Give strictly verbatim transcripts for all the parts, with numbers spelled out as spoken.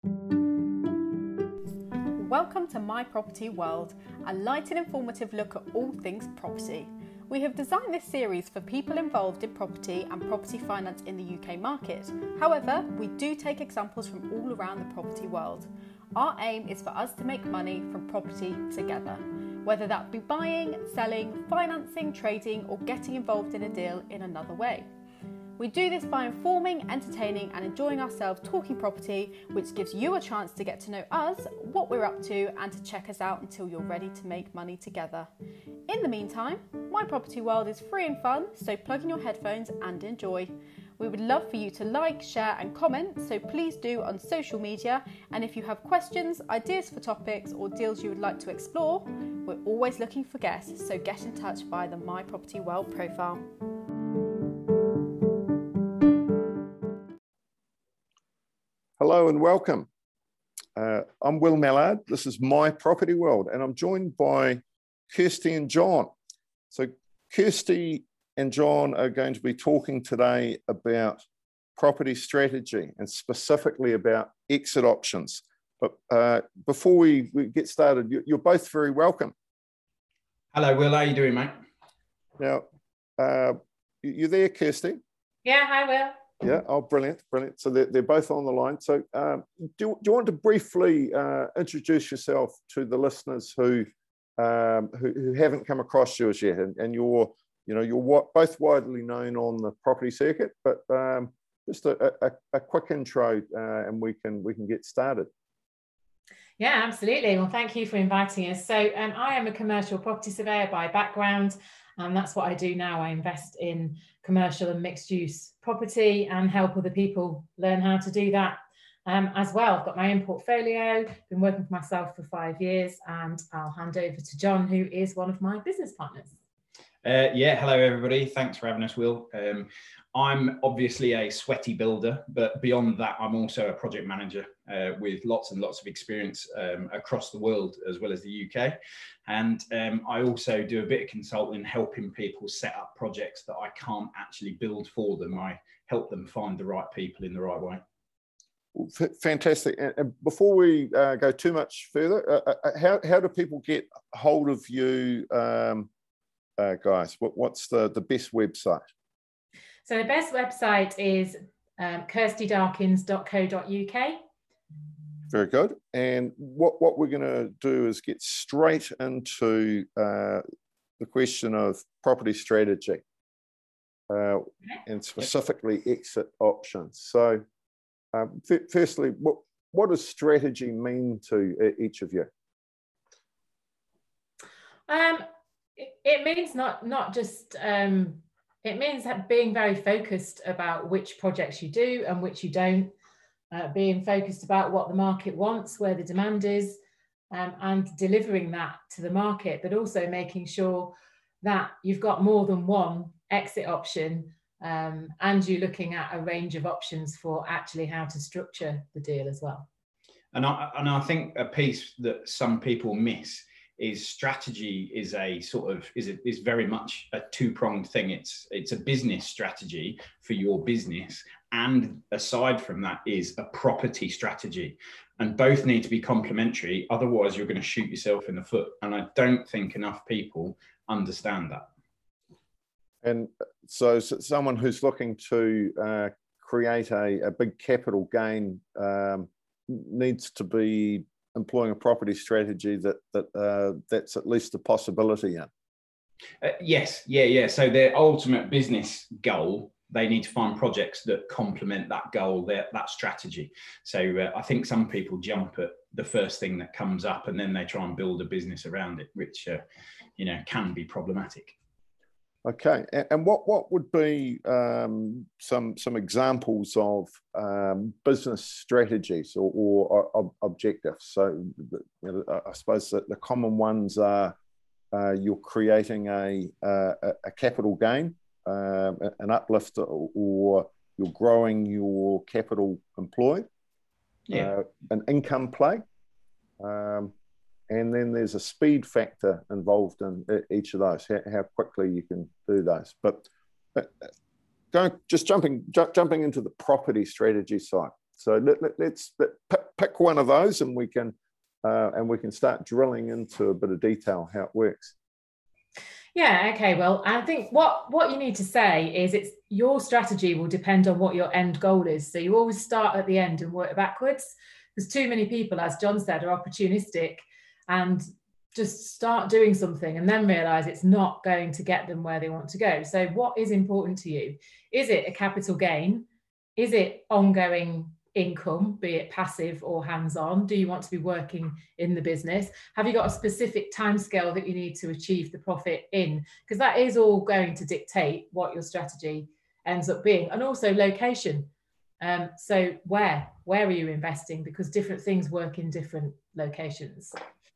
Welcome to My Property World, a light and informative look at all things property. We have designed this series for people involved in property and property finance in the U K market. However, we do take examples from all around the property world. Our aim is for us to make money from property together, whether that be buying, selling, financing, trading, or getting involved in a deal in another way. We do this by informing, entertaining and enjoying ourselves talking property, which gives you a chance to get to know us, what we're up to, and to check us out until you're ready to make money together. In the meantime, My Property World is free and fun, so plug in your headphones and enjoy. We would love for you to like, share and comment, so please do on social media. And if you have questions, ideas for topics or deals you would like to explore, we're always looking for guests, so get in touch via the My Property World profile. Hello and welcome. Uh, I'm Will Mallard. This is My Property World, and I'm joined by Kirsty and John. So Kirsty and John are going to be talking today about property strategy and specifically about exit options. But uh, before we, we get started, you, you're both very welcome. Hello, Will. How are you doing, mate? Now, uh, you there, Kirsty? Yeah, hi, Will. Yeah, oh, brilliant, brilliant. So they're, they're both on the line. So um, do, do you want to briefly uh, introduce yourself to the listeners who, um, who who haven't come across you as yet? And, and you're, you know, you're both widely known on the property circuit, but um, just a, a, a quick intro uh, and we can, we can get started. Yeah, absolutely. Well, thank you for inviting us. So um, I am a commercial property surveyor by background, and that's what I do now. I invest in commercial and mixed use property and help other people learn how to do that um, as well. I've got my own portfolio, been working for myself for five years, and I'll hand over to John, who is one of my business partners. Uh, yeah, hello everybody. Thanks for having us, Will. Um, I'm obviously a sweaty builder, but beyond that, I'm also a project manager uh, with lots and lots of experience um, across the world as well as the U K. And um, I also do a bit of consulting, helping people set up projects that I can't actually build for them. I help them find the right people in the right way. Fantastic. And before we uh, go too much further, uh, how, how do people get hold of you um, uh, guys? What, what's the, the best website? So the best website is um, kirsty darkins dot co dot U K. Very good. And what, what we're going to do is get straight into uh, the question of property strategy uh, okay. and specifically exit options. So um, firstly, what, what does strategy mean to each of you? Um, it, it means not, not just... Um, It means that being very focused about which projects you do and which you don't, uh, being focused about what the market wants, where the demand is, um, and delivering that to the market, but also making sure that you've got more than one exit option um, and you're looking at a range of options for actually how to structure the deal as well. And I, and I think a piece that some people miss is strategy is a sort of is a, is very much a two-pronged thing. It's it's a business strategy for your business, and aside from that is a property strategy, and both need to be complementary. Otherwise, you're going to shoot yourself in the foot. And I don't think enough people understand that. And so, so someone who's looking to uh, create a, a big capital gain um, needs to be employing a property strategy that that uh, that's at least a possibility in. Uh, yes, yeah, yeah. So their ultimate business goal, they need to find projects that complement that goal, their, that strategy. So uh, I think some people jump at the first thing that comes up and then they try and build a business around it, which uh, you know can be problematic. Okay, and what what would be um, some some examples of um, business strategies or, or, or objectives? So, you know, I suppose that the common ones are uh, you're creating a a, a capital gain, um, an uplift, or you're growing your capital employed, yeah, uh, an income play. Um, And then there's a speed factor involved in each of those, how, how quickly you can do those. But, but going, just jumping ju jumping into the property strategy side. So let, let, let's let, pick one of those, and we can uh, and we can start drilling into a bit of detail how it works. Yeah, okay. Well, I think what, what you need to say is it's your strategy will depend on what your end goal is. So you always start at the end and work backwards, because too many people, as John said, are opportunistic and just start doing something and then realize it's not going to get them where they want to go. So what is important to you? Is it a capital gain? Is it ongoing income, be it passive or hands-on? Do you want to be working in the business? Have you got a specific timescale that you need to achieve the profit in? Because that is all going to dictate what your strategy ends up being. And also location. Um, so where? Where are you investing? Because different things work in different locations.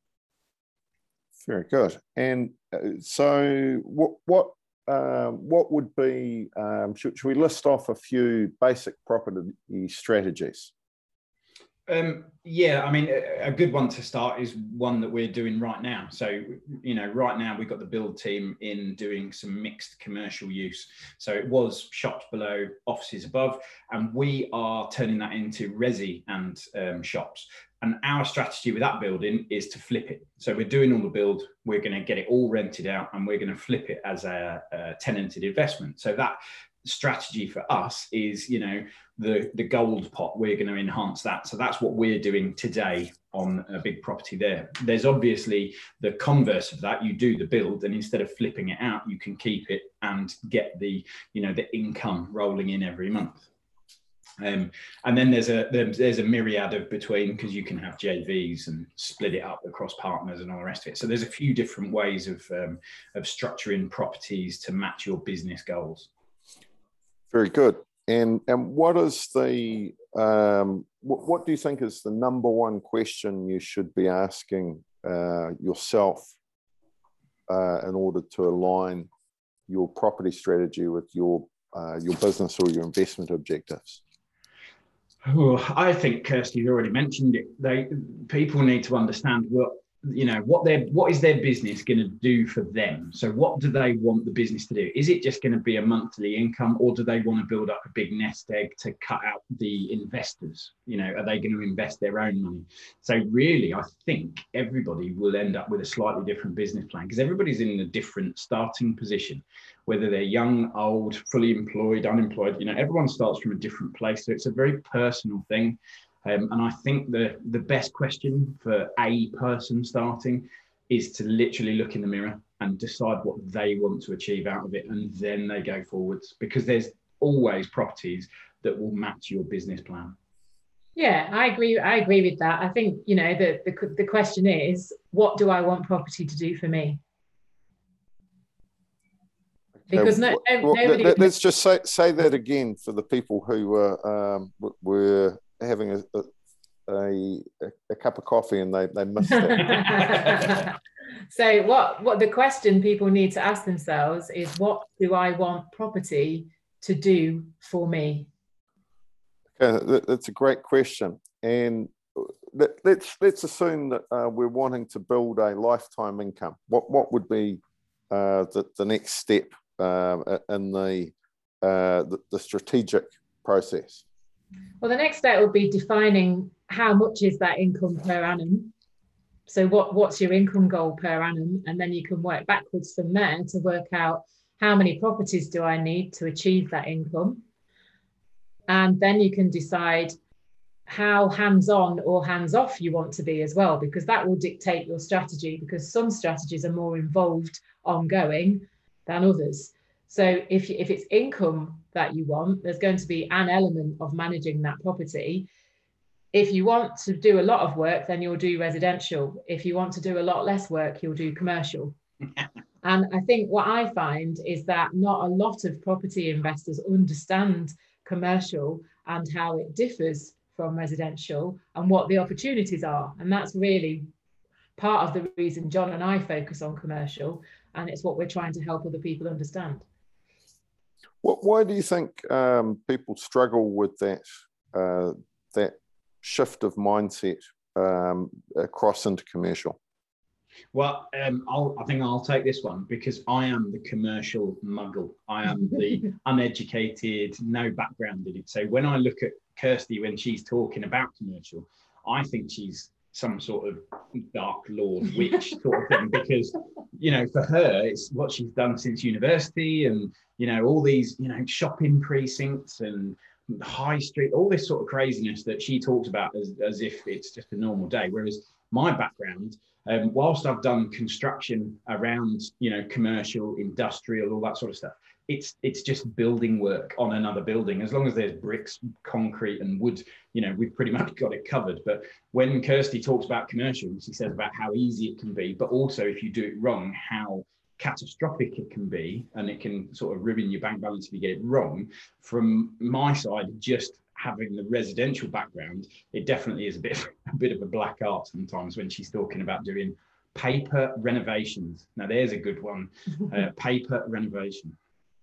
Very good. And uh, so what what um, what would be, um, should, should we list off a few basic property strategies? Um, yeah, I mean, a, a good one to start is one that we're doing right now. So, you know, right now we've got the build team in doing some mixed commercial use. So it was shops below, offices above, and we are turning that into resi and um, shops. And our strategy with that building is to flip it. So we're doing all the build, we're going to get it all rented out, and we're going to flip it as a, a tenanted investment. So that strategy for us is, you know, the, the gold pot, we're going to enhance that. So that's what we're doing today on a big property there. There's obviously the converse of that. You do the build, and instead of flipping it out, you can keep it and get the, you know, the income rolling in every month. Um, and then there's a there's a myriad of between, because you can have J Vs and split it up across partners and all the rest of it. So there's a few different ways of um, of structuring properties to match your business goals. Very good. And and what is the um, what, what do you think is the number one question you should be asking uh, yourself uh, in order to align your property strategy with your uh, your business or your investment objectives? Oh, I think Kirsty's already mentioned it. They people need to understand what, you know, what their what is their business going to do for them. So what do they want the business to do? Is it just going to be a monthly income, or do they want to build up a big nest egg to cut out the investors? You know, are they going to invest their own money? So really, I think everybody will end up with a slightly different business plan, because everybody's in a different starting position, whether they're young, old, fully employed, unemployed. You know, everyone starts from a different place. So it's a very personal thing. Um, and I think the, the best question for a person starting is to literally look in the mirror and decide what they want to achieve out of it. And then they go forwards, because there's always properties that will match your business plan. Yeah, I agree. I agree with that. I think, you know, the, the, the question is, what do I want property to do for me? Because no, well, no, nobody... Let, let's just say, say that again for the people who uh, um, were having a, a, a cup of coffee and they, they missed it. So what, what the question people need to ask themselves is, what do I want property to do for me? Okay, that, that's a great question. And let, let's, let's assume that uh, we're wanting to build a lifetime income. What, what would be uh, the, the next step uh, in the, uh, the, the strategic process? Well, the next step would be defining how much is that income per annum. So what, what's your income goal per annum? And then you can work backwards from there to work out how many properties do I need to achieve that income. And then you can decide how hands-on or hands-off you want to be as well, because that will dictate your strategy, because some strategies are more involved ongoing than others. So if, if it's income that you want, there's going to be an element of managing that property. If you want to do a lot of work, then you'll do residential. If you want to do a lot less work, you'll do commercial. And I think what I find is that not a lot of property investors understand commercial and how it differs from residential and what the opportunities are. And that's really part of the reason John and I focus on commercial, and it's what we're trying to help other people understand. What, why do you think um, people struggle with that uh, that shift of mindset um, across into commercial? Well, um, I'll, I think I'll take this one because I am the commercial muggle. I am the uneducated, no background in it. So when I look at Kirsty, when she's talking about commercial, I think she's some sort of dark lord witch sort of thing, because, you know, for her, it's what she's done since university, and, you know, all these, you know, shopping precincts and high street, all this sort of craziness that she talks about as, as if it's just a normal day. Whereas my background, um, whilst I've done construction around, you know, commercial, industrial, all that sort of stuff, it's it's just building work on another building. As long as there's bricks, concrete and wood, you know, we've pretty much got it covered. But when Kirsty talks about commercial, she says about how easy it can be, but also if you do it wrong, how catastrophic it can be, and it can sort of ruin your bank balance if you get it wrong. From my side, just having the residential background, it definitely is a bit, a bit of a black art sometimes when she's talking about doing paper renovations. Now there's a good one, uh, paper renovation.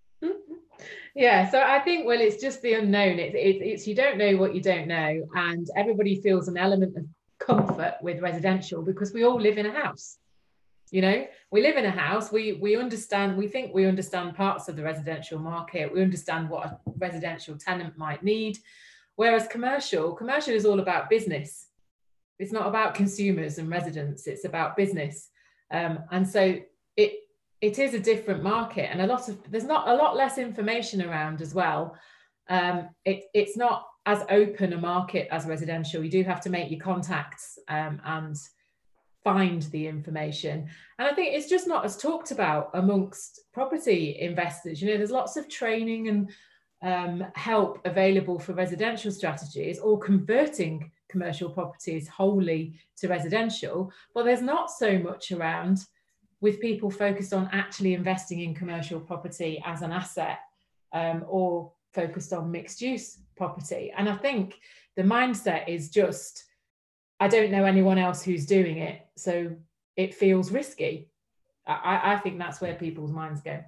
Yeah, so I think, well, it's just the unknown. It's, it's, it's you don't know what you don't know, and everybody feels an element of comfort with residential because we all live in a house. You know, we live in a house, we we understand, we think we understand parts of the residential market, we understand what a residential tenant might need, whereas commercial, commercial is all about business. It's not about consumers and residents, it's about business. Um, and so it it is a different market, and a lot of, there's not a lot less information around as well. Um, it, it's not as open a market as residential. You do have to make your contacts um, and find the information. And I think it's just not as talked about amongst property investors. You know, there's lots of training and um, help available for residential strategies or converting commercial properties wholly to residential, but there's not so much around with people focused on actually investing in commercial property as an asset um, or focused on mixed use property. And I think the mindset is just, I don't know anyone else who's doing it, so it feels risky. I, I think that's where people's minds go.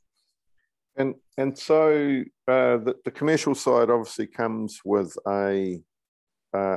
And and so uh, the, the commercial side obviously comes with a uh,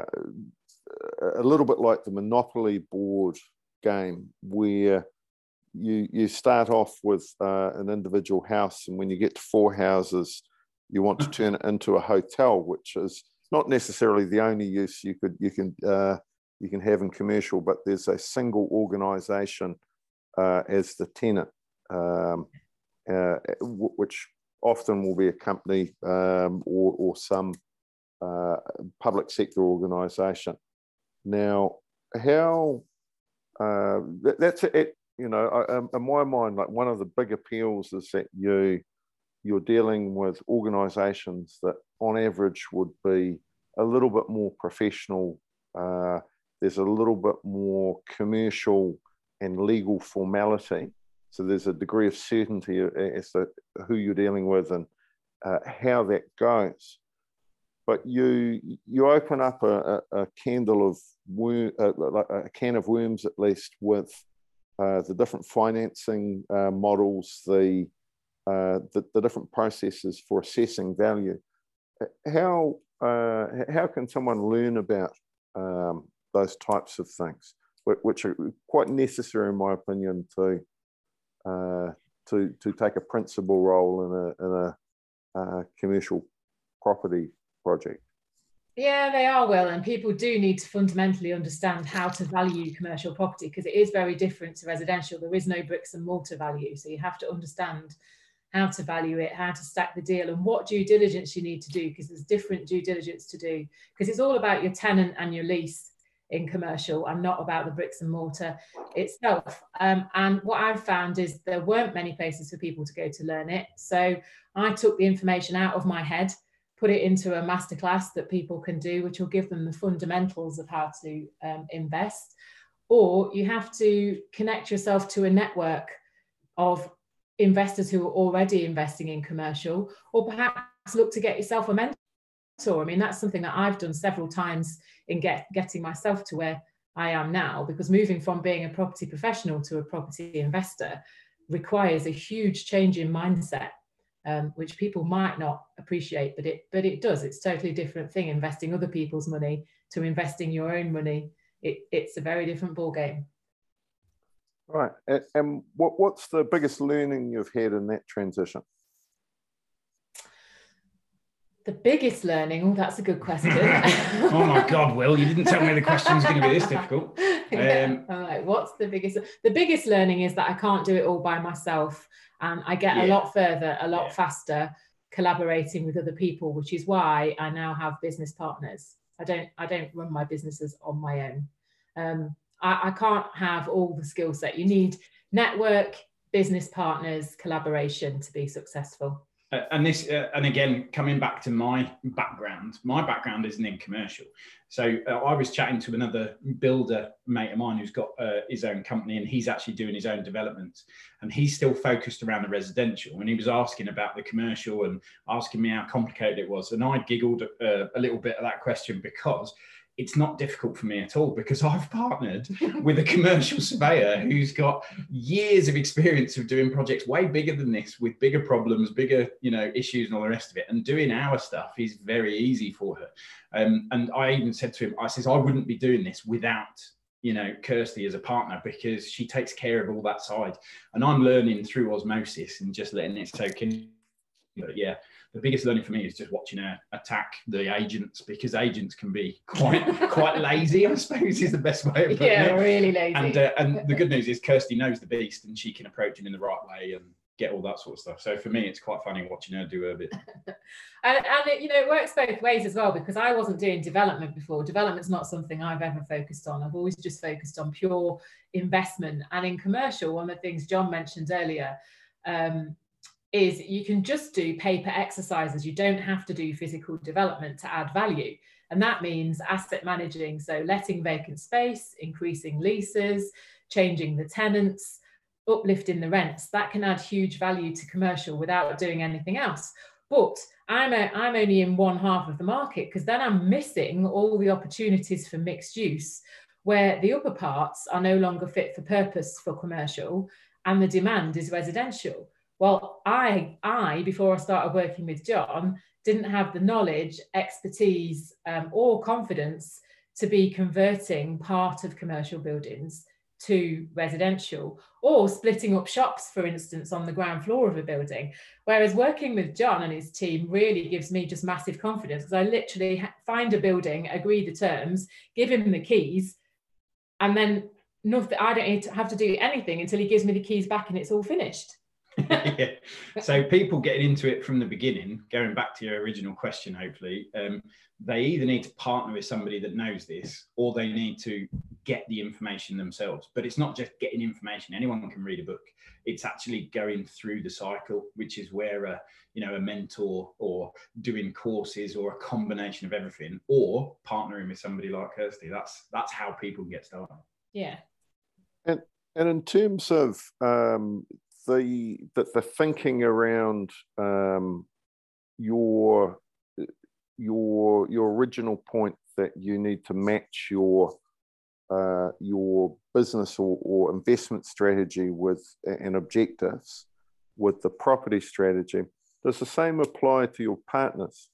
a little bit like the Monopoly board game, where you you start off with uh, an individual house, and when you get to four houses, you want to turn it into a hotel, which is not necessarily the only use you could you can uh, you can have in commercial, but there's a single organisation uh, as the tenant, um, uh, which often will be a company um, or, or some uh, public sector organisation. Now, how uh, that, that's it. You know, I, in my mind, like one of the big appeals is that you you're dealing with organisations that, on average, would be a little bit more professional. Uh, there's a little bit more commercial and legal formality. So there's a degree of certainty as to who you're dealing with and uh, how that goes. But you you open up a, a, a candle of worm, a, a can of worms at least, with uh, the different financing uh, models, the, uh, the the different processes for assessing value. How uh, how can someone learn about um, those types of things, which are quite necessary, in my opinion, to uh, to to take a principal role in a in a uh, commercial property project? Yeah, they are, Will, and people do need to fundamentally understand how to value commercial property, because it is very different to residential. There is no bricks and mortar value, so you have to understand how to value it, how to stack the deal, and what due diligence you need to do, because there's different due diligence to do, because it's all about your tenant and your lease in commercial and not about the bricks and mortar itself. Um, and what I've found is there weren't many places for people to go to learn it. So I took the information out of my head, put it into a masterclass that people can do, which will give them the fundamentals of how to um, invest. Or you have to connect yourself to a network of investors who are already investing in commercial, or perhaps look to get yourself a mentor. I mean, that's something that I've done several times in get, getting myself to where I am now, because moving from being a property professional to a property investor requires a huge change in mindset. Um, which people might not appreciate, but it but it does. It's a totally different thing, investing other people's money to investing your own money. It, it's a very different ball game. Right. And what, what's the biggest learning you've had in that transition? The biggest learning? Oh, that's a good question. Oh my God, Will, you didn't tell me the question's going to be this difficult. Yeah. Um, All right. What's the biggest? The biggest learning is that I can't do it all by myself. And I get yeah. a lot further, a lot yeah. faster collaborating with other people, which is why I now have business partners. I don't, I don't run my businesses on my own. Um, I, I can't have all the skill set. You need network, business partners, collaboration to be successful. Uh, and this, uh, and again, coming back to my background, my background isn't in commercial. So uh, I was chatting to another builder mate of mine who's got uh, his own company, and he's actually doing his own developments, and he's still focused around the residential. And he was asking about the commercial and asking me how complicated it was. And I giggled uh, a little bit at that question, because it's not difficult for me at all, because I've partnered with a commercial surveyor who's got years of experience of doing projects way bigger than this, with bigger problems, bigger, you know, issues and all the rest of it. And doing our stuff is very easy for her. Um, and I even said to him, I says, I wouldn't be doing this without, you know, Kirsty as a partner, because she takes care of all that side. And I'm learning through osmosis and just letting it soak in. But yeah, the biggest learning for me is just watching her attack the agents, because agents can be quite quite lazy, I suppose is the best way of putting yeah, it. Yeah, really lazy. And uh, and the good news is Kirsty knows the beast, and she can approach him in the right way and get all that sort of stuff. So for me, it's quite funny watching her do her bit. and and it, you know, it works both ways as well, because I wasn't doing development before. Development's not something I've ever focused on. I've always just focused on pure investment. And in commercial, one of the things John mentioned earlier, um, is you can just do paper exercises. You don't have to do physical development to add value. And that means asset managing, so letting vacant space, increasing leases, changing the tenants, uplifting the rents. That can add huge value to commercial without doing anything else. But I'm, a, I'm only in one half of the market, because then I'm missing all the opportunities for mixed use, where the upper parts are no longer fit for purpose for commercial and the demand is residential. Well, I, I, before I started working with John, didn't have the knowledge, expertise, um, or confidence to be converting part of commercial buildings to residential, or splitting up shops, for instance, on the ground floor of a building. Whereas working with John and his team really gives me just massive confidence, because I literally find a building, agree the terms, give him the keys, and then nothing, I don't need to have to do anything until he gives me the keys back and it's all finished. Yeah. So people getting into it from the beginning, going back to your original question, hopefully, um, they either need to partner with somebody that knows this, or they need to get the information themselves. But it's not just getting information. Anyone can read a book. It's actually going through the cycle, which is where a, you know, a mentor, or doing courses, or a combination of everything, or partnering with somebody like Kirsty. That's that's how people get started. Yeah. And and in terms of um, the, the the thinking around um, your your your original point that you need to match your uh, your business or, or investment strategy with and objectives with the property strategy, does the same apply to your partners?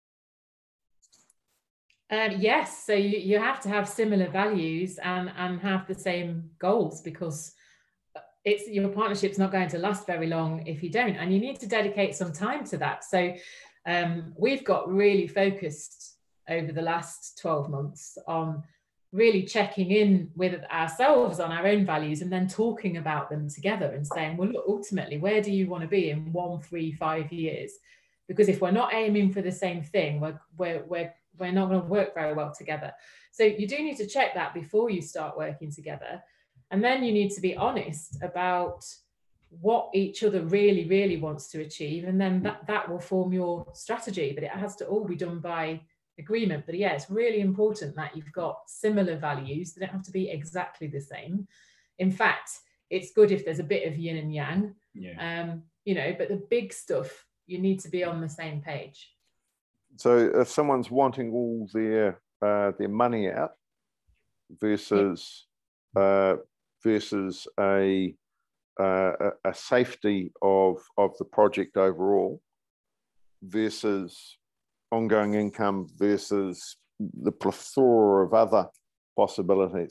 Um, yes, so you, you have to have similar values and, and have the same goals, because it's your partnership's not going to last very long if you don't, and you need to dedicate some time to that. So um, we've got really focused over the last twelve months on really checking in with ourselves on our own values, and then talking about them together and saying, well, look, ultimately, where do you want to be in one, three, five years? Because if we're not aiming for the same thing, we're, we're, we're, we're not going to work very well together. So you do need to check that before you start working together. And then you need to be honest about what each other really, really wants to achieve. And then that, that will form your strategy, but it has to all be done by agreement. But yeah, it's really important that you've got similar values. They don't have to be exactly the same. In fact, it's good if there's a bit of yin and yang, yeah. um, you know, but the big stuff, you need to be on the same page. So if someone's wanting all their uh, their money out versus yeah. uh, versus a, uh, a safety of of the project overall versus ongoing income versus the plethora of other possibilities,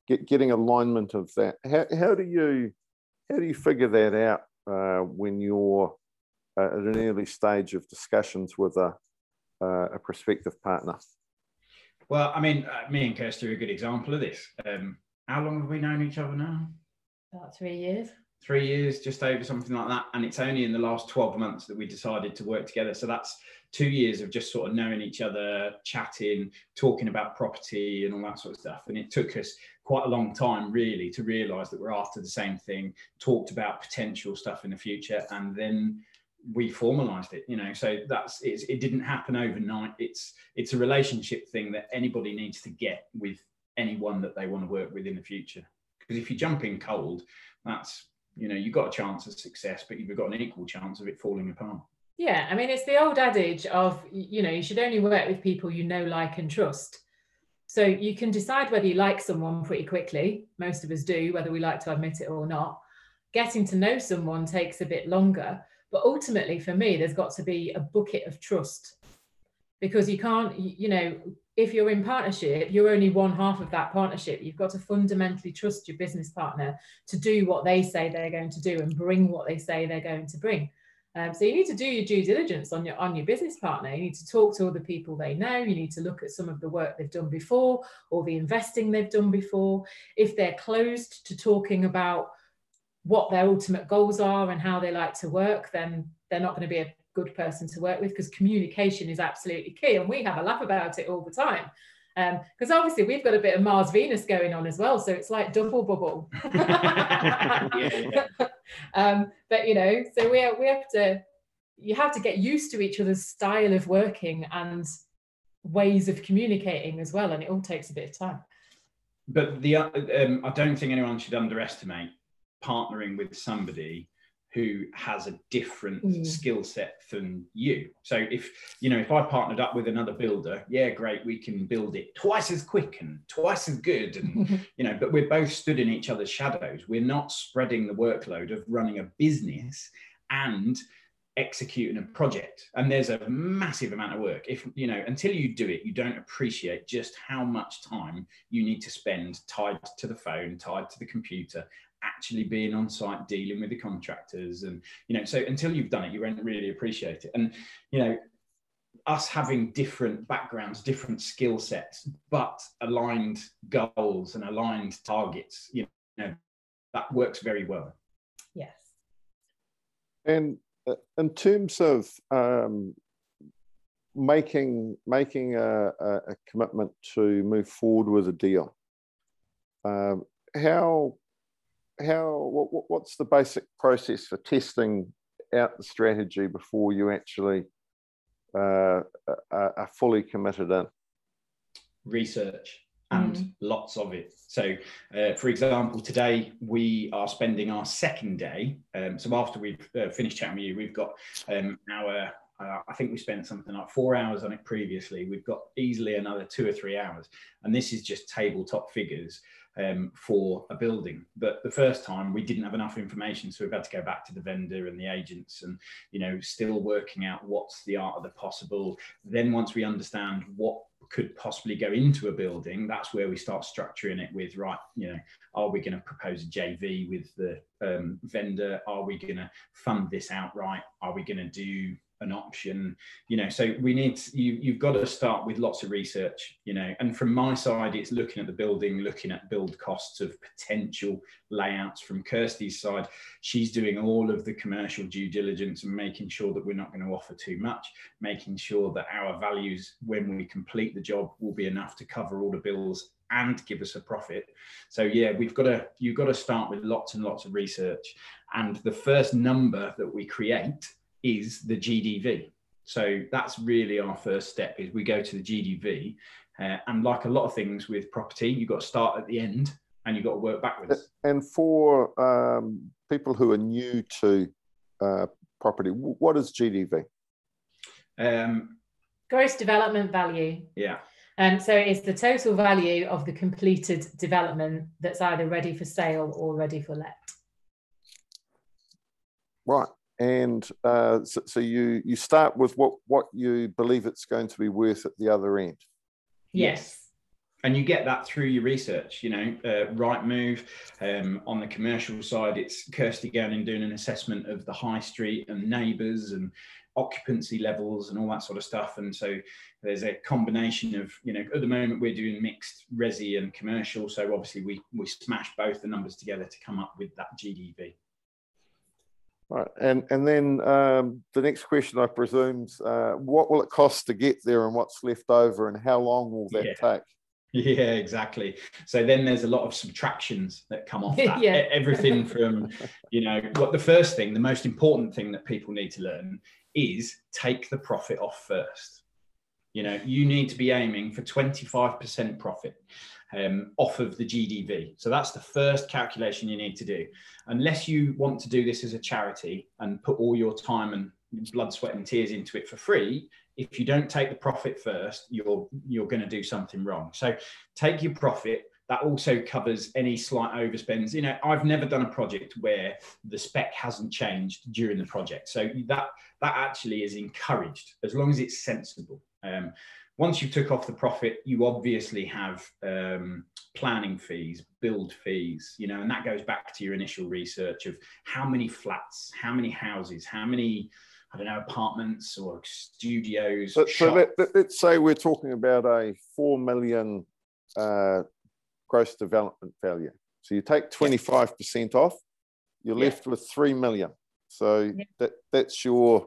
get, getting alignment of that. How, how do you how do you figure that out uh, when you're uh, at an early stage of discussions with a uh, a prospective partner? Well, I mean, uh, me and Kirsty are a good example of this. Um, how long have we known each other now? About three years. Three years, just over, something like that. And it's only in the last twelve months that we decided to work together. So that's two years of just sort of knowing each other, chatting, talking about property and all that sort of stuff. And it took us quite a long time, really, to realise that we're after the same thing, talked about potential stuff in the future, and then we formalised it, you know. So that's, it's, it didn't happen overnight. It's, it's a relationship thing that anybody needs to get with anyone that they want to work with in the future. Because if you jump in cold, that's, you know, you've got a chance of success, but you've got an equal chance of it falling apart. Yeah, I mean, it's the old adage of, you know, you should only work with people you know, like, and trust. So you can decide whether you like someone pretty quickly. Most of us do, whether we like to admit it or not. Getting to know someone takes a bit longer. But ultimately, for me, there's got to be a bucket of trust. Because you can't, you know, if you're in partnership, you're only one half of that partnership. You've got to fundamentally trust your business partner to do what they say they're going to do and bring what they say they're going to bring. Um, so you need to do your due diligence on your, on your business partner. You need to talk to other people they know. You need to look at some of the work they've done before or the investing they've done before. If they're closed to talking about what their ultimate goals are and how they like to work, then they're not going to be a good person to work with, because communication is absolutely key. And we have a laugh about it all the time. Because um, obviously we've got a bit of Mars Venus going on as well, so it's like double bubble. yeah, yeah. Um, but you know, so we we have to, you have to get used to each other's style of working and ways of communicating as well, and it all takes a bit of time. But the um, I don't think anyone should underestimate partnering with somebody who has a different mm. skill set than you. So if, you know, if I partnered up with another builder, yeah, great, we can build it twice as quick and twice as good. And, you know, but we're both stood in each other's shadows. We're not spreading the workload of running a business and executing a project. And there's a massive amount of work. If, you know, until you do it, you don't appreciate just how much time you need to spend tied to the phone, tied to the computer, actually being on site, dealing with the contractors. And, you know, so until you've done it, you won't really appreciate it. And, you know, us having different backgrounds, different skill sets, but aligned goals and aligned targets, you know, that works very well. Yes. And in terms of um, making making a, a commitment to move forward with a deal, um, how how what, what's the basic process for testing out the strategy before you actually uh, are, are fully committed in? Research. And mm. lots of it. So, uh, for example, today we are spending our second day. Um, so after we've uh, finished chatting with you, we've got um, our, uh, I think we spent something like four hours on it previously. We've got easily another two or three hours. And this is just tabletop figures um, for a building. But the first time we didn't have enough information. So we've had to go back to the vendor and the agents and, you know, still working out what's the art of the possible. Then once we understand what could possibly go into a building, that's where we start structuring it with, right, you know, are we going to propose a J V with the um, vendor? Are we going to fund this outright? Are we going to do an option? You know, so we need, you, you've got to start with lots of research, you know, and from my side, it's looking at the building, looking at build costs of potential layouts. From Kirsty's side, she's doing all of the commercial due diligence and making sure that we're not going to offer too much, making sure that our values when we complete the job will be enough to cover all the bills and give us a profit. So yeah, we've got to, you've got to start with lots and lots of research. And the first number that we create is the G D V. So that's really our first step, is we go to the G D V. Uh, and like a lot of things with property, you've got to start at the end and you've got to work backwards. And for um, people who are new to uh, property, what is G D V? Um, Gross development value. Yeah. And so it's the total value of the completed development that's either ready for sale or ready for let. Right. And uh, so, so you you start with what what you believe it's going to be worth at the other end. Yes. And you get that through your research, you know, uh, Rightmove. Um, on the commercial side, it's Kirsty Gannon doing an assessment of the high street and neighbours and occupancy levels and all that sort of stuff. And so there's a combination of, you know, at the moment we're doing mixed resi and commercial. So obviously we, we smash both the numbers together to come up with that G D V. Right, and and then um, the next question, I presume, uh, what will it cost to get there, and what's left over, and how long will that yeah. take? Yeah, exactly. So then there's a lot of subtractions that come off that. yeah. Everything from, you know, what the first thing, the most important thing that people need to learn is take the profit off first. You know, you need to be aiming for twenty-five percent profit um, off of the G D V. So that's the first calculation you need to do. Unless you want to do this as a charity and put all your time and blood, sweat and tears into it for free, if you don't take the profit first, you're you're going to do something wrong. So take your profit. That also covers any slight overspends. You know, I've never done a project where the spec hasn't changed during the project. So that that actually is encouraged as long as it's sensible. Um, once you took off the profit, you obviously have um, planning fees, build fees, you know, and that goes back to your initial research of how many flats, how many houses, how many, I don't know, apartments or studios. So, so let, let, let's say we're talking about a four million uh, gross development value. So you take twenty-five percent off, you're yeah. left with three million. So yeah. that that's your,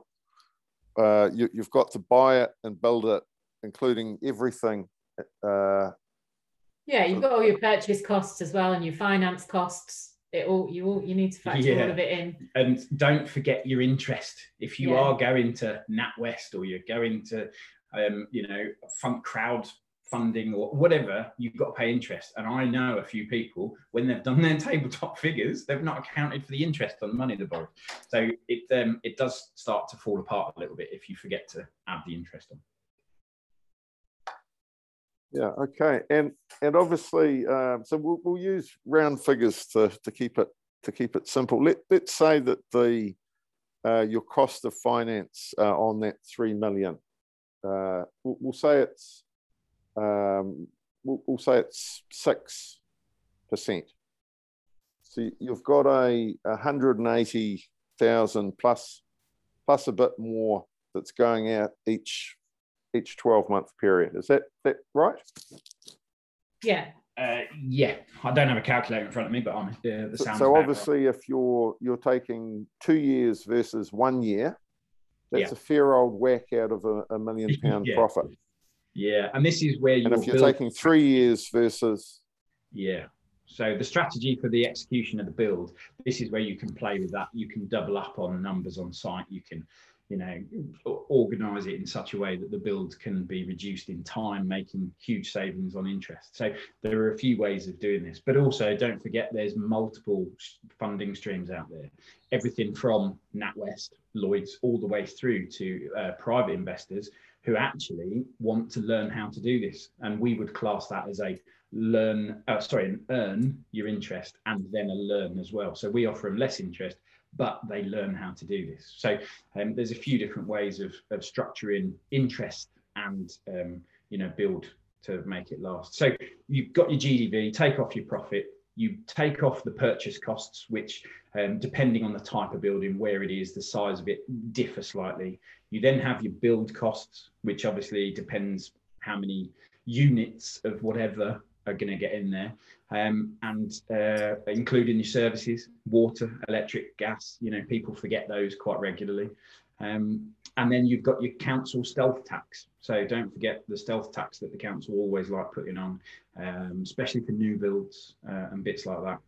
uh, you, you've got to buy it and build it, including everything. Uh, yeah, you've got all your purchase costs as well and your finance costs. It all you all you need to factor yeah. all of it in. And don't forget your interest. If you yeah. are going to NatWest or you're going to, um, you know, fund crowd funding or whatever, you've got to pay interest. And I know a few people, when they've done their tabletop figures, they've not accounted for the interest on the money they borrowed. So it um, it does start to fall apart a little bit if you forget to add the interest on. Yeah, okay, and and obviously, um, so we'll, we'll use round figures to to keep it to keep it simple. Let let's say that the uh, your cost of finance uh, on that three million, uh, we'll, we'll say it's um, we'll, we'll say it's six percent. So you've got a one hundred and eighty thousand plus plus a bit more that's going out each. each twelve month period. Is that, that right? Yeah. Uh, yeah. I don't have a calculator in front of me, but I'm, uh, the so, sounds so obviously right. if you're you're taking two years versus one year, that's yeah. a fair old whack out of a, a million pound yeah. profit. Yeah. And this is where you And if you're taking three years versus... Yeah. So the strategy for the execution of the build, this is where you can play with that. You can double up on numbers on site. You can, you know, organize it in such a way that the build can be reduced in time, making huge savings on interest. So there are a few ways of doing this, but also don't forget there's multiple funding streams out there. Everything from NatWest, Lloyds, all the way through to uh, private investors who actually want to learn how to do this. And we would class that as a learn, uh, sorry, an earn your interest and then a learn as well. So we offer them less interest, but they learn how to do this. So um, there's a few different ways of, of structuring interest and, um, you know, build to make it last. So you've got your G D V, take off your profit, you take off the purchase costs, which um, depending on the type of building, where it is, the size of it differ slightly. You then have your build costs, which obviously depends how many units of whatever are going to get in there, um, and uh, including your services, water, electric, gas. You know, people forget those quite regularly. Um, and then you've got your council stealth tax. So don't forget the stealth tax that the council always like putting on, um, especially for new builds uh, and bits like that.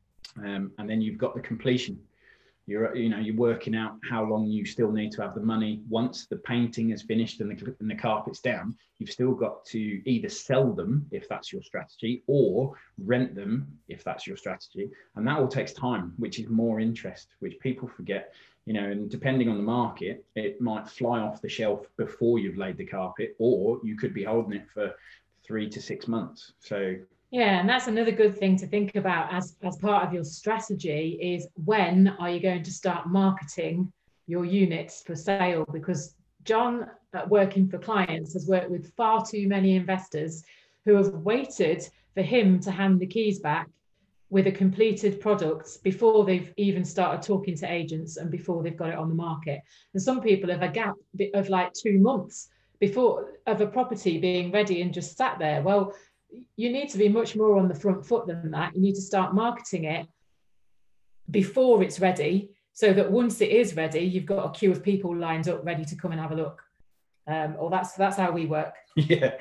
Um, and then you've got the completion. You're, you know, you're working out how long you still need to have the money. Once the painting is finished and the, and the carpet's down, you've still got to either sell them if that's your strategy, or rent them if that's your strategy. And that all takes time, which is more interest, which people forget. You know, and depending on the market, it might fly off the shelf before you've laid the carpet, or you could be holding it for three to six months. So yeah, and that's another good thing to think about as, as part of your strategy is when are you going to start marketing your units for sale? Because John, uh, working for clients, has worked with far too many investors who have waited for him to hand the keys back with a completed product before they've even started talking to agents and before they've got it on the market. And some people have a gap of like two months before of a property being ready and just sat there. Well, you need to be much more on the front foot than that. You need to start marketing it before it's ready, so that once it is ready, you've got a queue of people lined up ready to come and have a look. Um, or that's that's how we work. Yeah.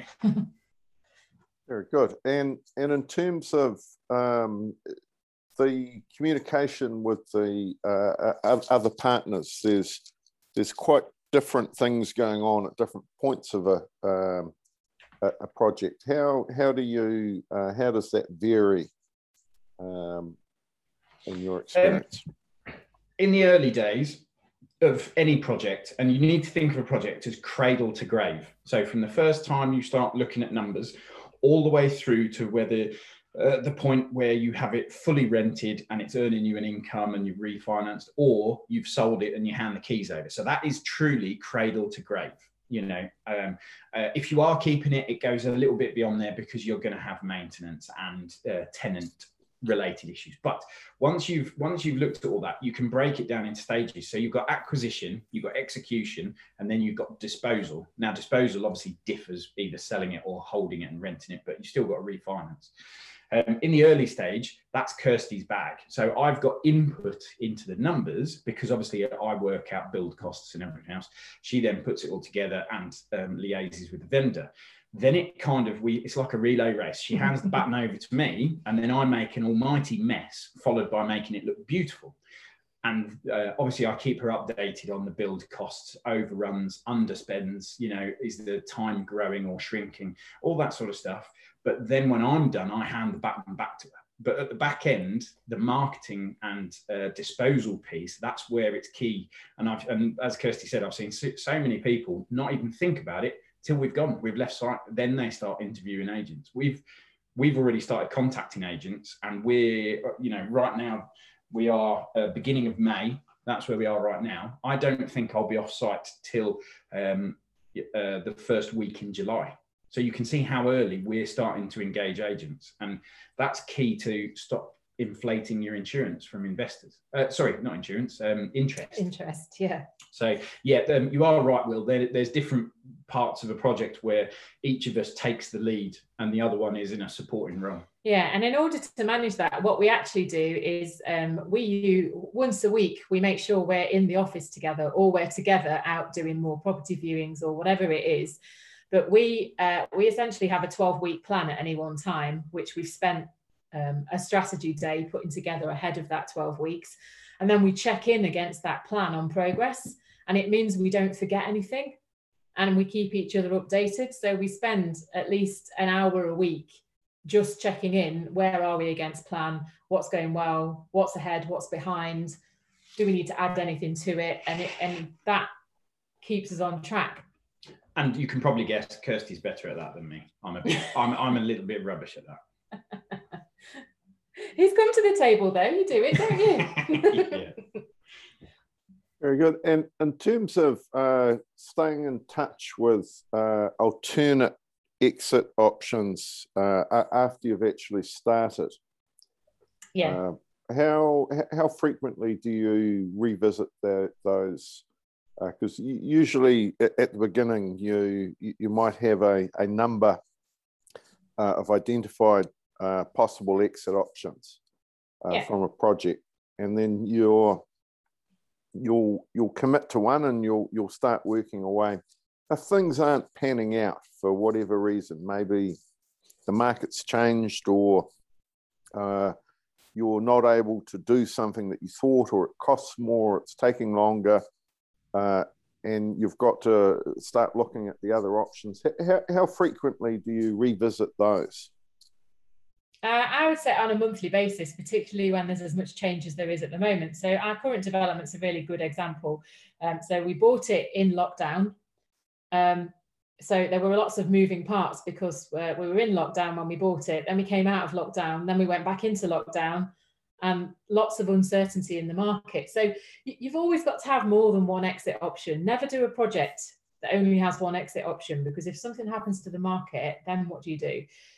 Very good. And and in terms of um, the communication with the uh, other partners, there's there's quite different things going on at different points of a um, a, a project. How how do you uh, how does that vary um, in your experience? Um, in the early days of any project, and you need to think of a project as cradle to grave. So from the first time you start looking at numbers, all the way through to whether uh, the point where you have it fully rented and it's earning you an income and you've refinanced, or you've sold it and you hand the keys over. So that is truly cradle to grave. You know, um, uh, if you are keeping it, it goes a little bit beyond there because you're going to have maintenance and uh, tenant related issues. But once you've once you've looked at all that, you can break it down into stages. So you've got acquisition, you've got execution, and then you've got disposal. Now disposal obviously differs, either selling it or holding it and renting it, but you still got to refinance. Um, in the early stage, that's Kirsty's bag. So I've got input into the numbers because obviously I work out build costs and everything else. She then puts it all together and um, liaises with the vendor. Then it kind of, we it's like a relay race. She hands the baton over to me, and then I make an almighty mess, followed by making it look beautiful. And uh, obviously I keep her updated on the build costs, overruns, underspends, you know, is the time growing or shrinking, all that sort of stuff. But then when I'm done, I hand the baton back to her. But at the back end, the marketing and uh, disposal piece, that's where it's key. And I've, and as Kirsty said, I've seen so, so many people not even think about it till we've gone, we've left site, then they start interviewing agents. We've we've already started contacting agents, and we're, you know, right now we are uh, beginning of May. That's where we are right now. I don't think I'll be off site till um, uh, the first week in July. So you can see how early we're starting to engage agents, and that's key to stop inflating your insurance from investors. Uh, sorry, not insurance, um, interest. Interest, yeah. So yeah, um, you are right, Will. There, there's different parts of a project where each of us takes the lead and the other one is in a supporting role. Yeah, and in order to manage that, what we actually do is um, we you once a week, we make sure we're in the office together, or we're together out doing more property viewings or whatever it is. But we uh, we essentially have a twelve week plan at any one time, which we've spent um, a strategy day putting together ahead of that twelve weeks. And then we check in against that plan on progress. And it means we don't forget anything, and we keep each other updated. So we spend at least an hour a week just checking in. Where are we against plan? What's going well? What's ahead? What's behind? Do we need to add anything to it? And, it, and that keeps us on track. And you can probably guess Kirsty's better at that than me. I'm a bit, I'm, I'm a little bit rubbish at that. He's come to the table though. You do it, don't you? Yeah. Very good. And in terms of uh, staying in touch with uh, alternate exit options uh, after you've actually started, yeah. Uh, how how frequently do you revisit the, those? Because uh, usually at, at the beginning you you might have a, a number uh, of identified uh, possible exit options uh, yeah. from a project, and then you're you'll you'll commit to one and you'll you'll start working away. If things aren't panning out for whatever reason, maybe the market's changed, or uh, you're not able to do something that you thought, or it costs more, it's taking longer, uh, and you've got to start looking at the other options. How, how frequently do you revisit those? Uh, I would say on a monthly basis, particularly when there's as much change as there is at the moment. So our current development's a really good example. Um, so we bought it in lockdown. Um, so there were lots of moving parts because uh, we were in lockdown when we bought it. Then we came out of lockdown. Then we went back into lockdown, and lots of uncertainty in the market. So you've always got to have more than one exit option. Never do a project that only has one exit option, because if something happens to the market, then what do you do?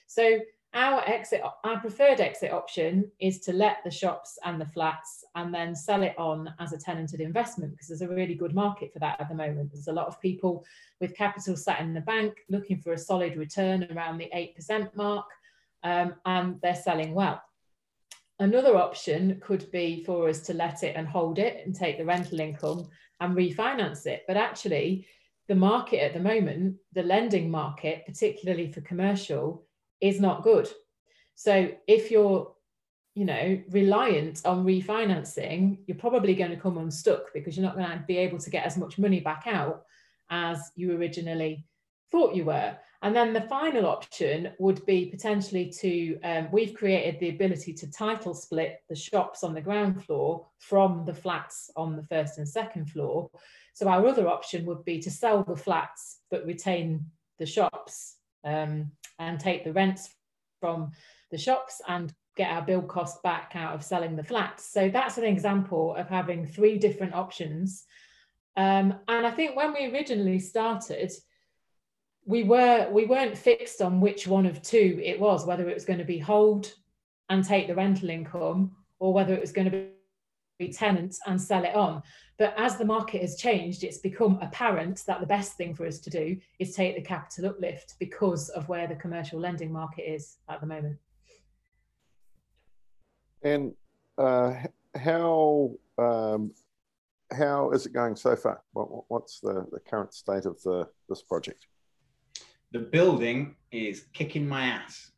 So our exit, our preferred exit option is to let the shops and the flats and then sell it on as a tenanted investment, because there's a really good market for that at the moment. There's a lot of people with capital sat in the bank looking for a solid return around the eight percent mark, um, and they're selling well. Another option could be for us to let it and hold it and take the rental income and refinance it. But actually, the market at the moment, the lending market, particularly for commercial, is not good. So if you're, you know, reliant on refinancing, you're probably going to come unstuck, because you're not going to be able to get as much money back out as you originally thought you were. And then the final option would be potentially to, um, we've created the ability to title split the shops on the ground floor from the flats on the first and second floor. So our other option would be to sell the flats but retain the shops, um, and take the rents from the shops and get our build cost back out of selling the flats. So that's an example of having three different options. Um, and I think when we originally started, we were we weren't fixed on which one of two it was, whether it was going to be hold and take the rental income, or whether it was going to be tenants and sell it on. But as the market has changed, it's become apparent that the best thing for us to do is take the capital uplift, because of where the commercial lending market is at the moment. And uh, how um, how is it going so far? What, what's the, the current state of the this project? The building is kicking my ass.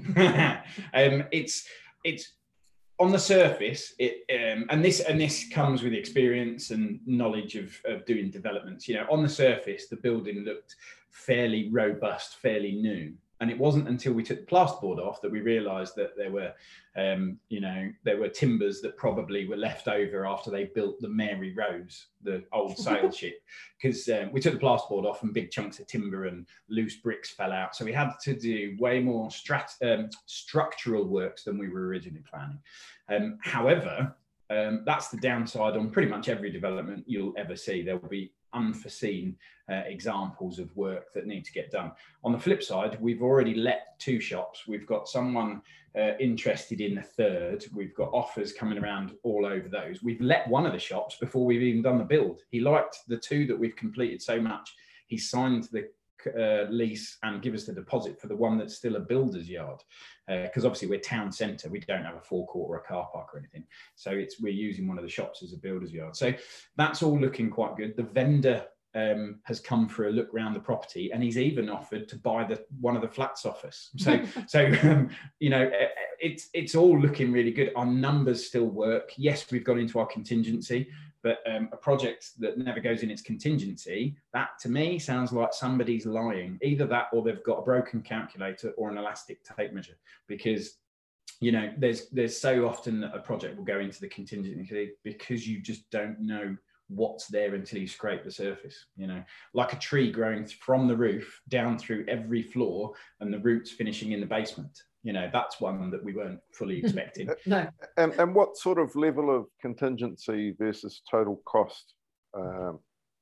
um, it's it's on the surface, it um, and this and this comes with experience and knowledge of, of doing developments. You know, on the surface, the building looked fairly robust, fairly new. And it wasn't until we took the plasterboard off that we realised that there were, um, you know, there were timbers that probably were left over after they built the Mary Rose, the old sail ship, because um, we took the plasterboard off and big chunks of timber and loose bricks fell out. So we had to do way more strat um, structural works than we were originally planning. Um, however, um, that's the downside on pretty much every development you'll ever see. There will be unforeseen uh, examples of work that need to get done. On the flip side, we've already let two shops. We've got someone uh, interested in the third. We've got offers coming around all over those. We've let one of the shops before we've even done the build. He liked the two that we've completed so much, he signed the uh, lease and give us the deposit for the one that's still a builder's yard, because uh, obviously we're town centre, we don't have a forecourt or a car park or anything, so it's we're using one of the shops as a builder's yard. So that's all looking quite good. The vendor um, has come for a look around the property, and he's even offered to buy the one of the flats off us. So so um, you know, it's it's all looking really good. Our numbers still work. Yes, we've gone into our contingency, but um, a project that never goes in its contingency, that to me sounds like somebody's lying. Either that, or they've got a broken calculator or an elastic tape measure, because you know there's there's so often that a project will go into the contingency because you just don't know what's there until you scrape the surface. You know, like a tree growing from the roof down through every floor and the roots finishing in the basement. You know, that's one that we weren't fully expecting. No. And, and what sort of level of contingency versus total cost um,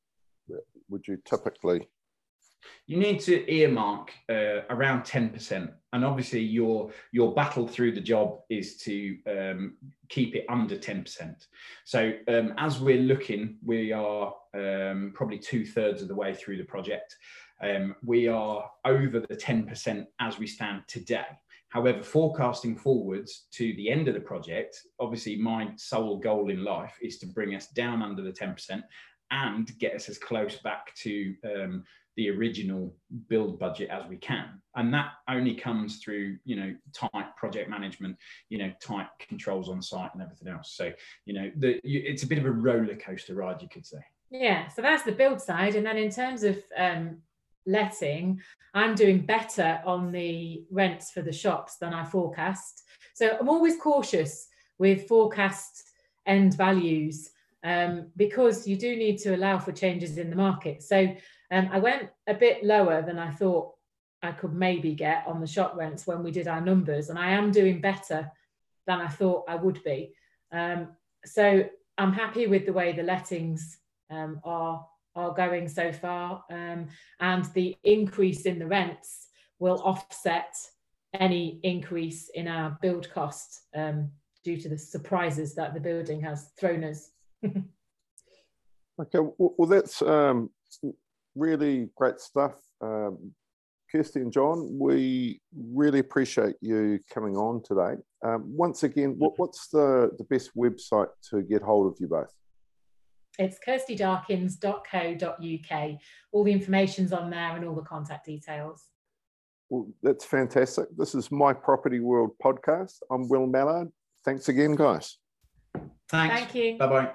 would you typically? You need to earmark uh, around ten percent. And obviously your, your battle through the job is to um, keep it under ten percent. So um, as we're looking, we are um, probably two thirds of the way through the project. Um, we are over the ten percent as we stand today. However, forecasting forwards to the end of the project, obviously my sole goal in life is to bring us down under the ten percent and get us as close back to um, the original build budget as we can. And that only comes through, you know, tight project management, you know, tight controls on site and everything else. So, you know, the, you, it's a bit of a roller coaster ride, you could say. Yeah, so that's the build side. And then in terms of um, letting, I'm doing better on the rents for the shops than I forecast. So I'm always cautious with forecast end values um, because you do need to allow for changes in the market. So um, I went a bit lower than I thought I could maybe get on the shop rents when we did our numbers, and I am doing better than I thought I would be. Um, so I'm happy with the way the lettings um, are are going so far, um, and the increase in the rents will offset any increase in our build cost um, due to the surprises that the building has thrown us. Okay, well, that's um, really great stuff. Um, Kirsty and John, we really appreciate you coming on today. Um, once again, what, what's the, the best website to get hold of you both? It's kirsty darkins dot co dot U K. All the information's on there and all the contact details. Well, that's fantastic. This is My Property World podcast. I'm Will Mallard. Thanks again, guys. Thanks. Thank you. Bye-bye.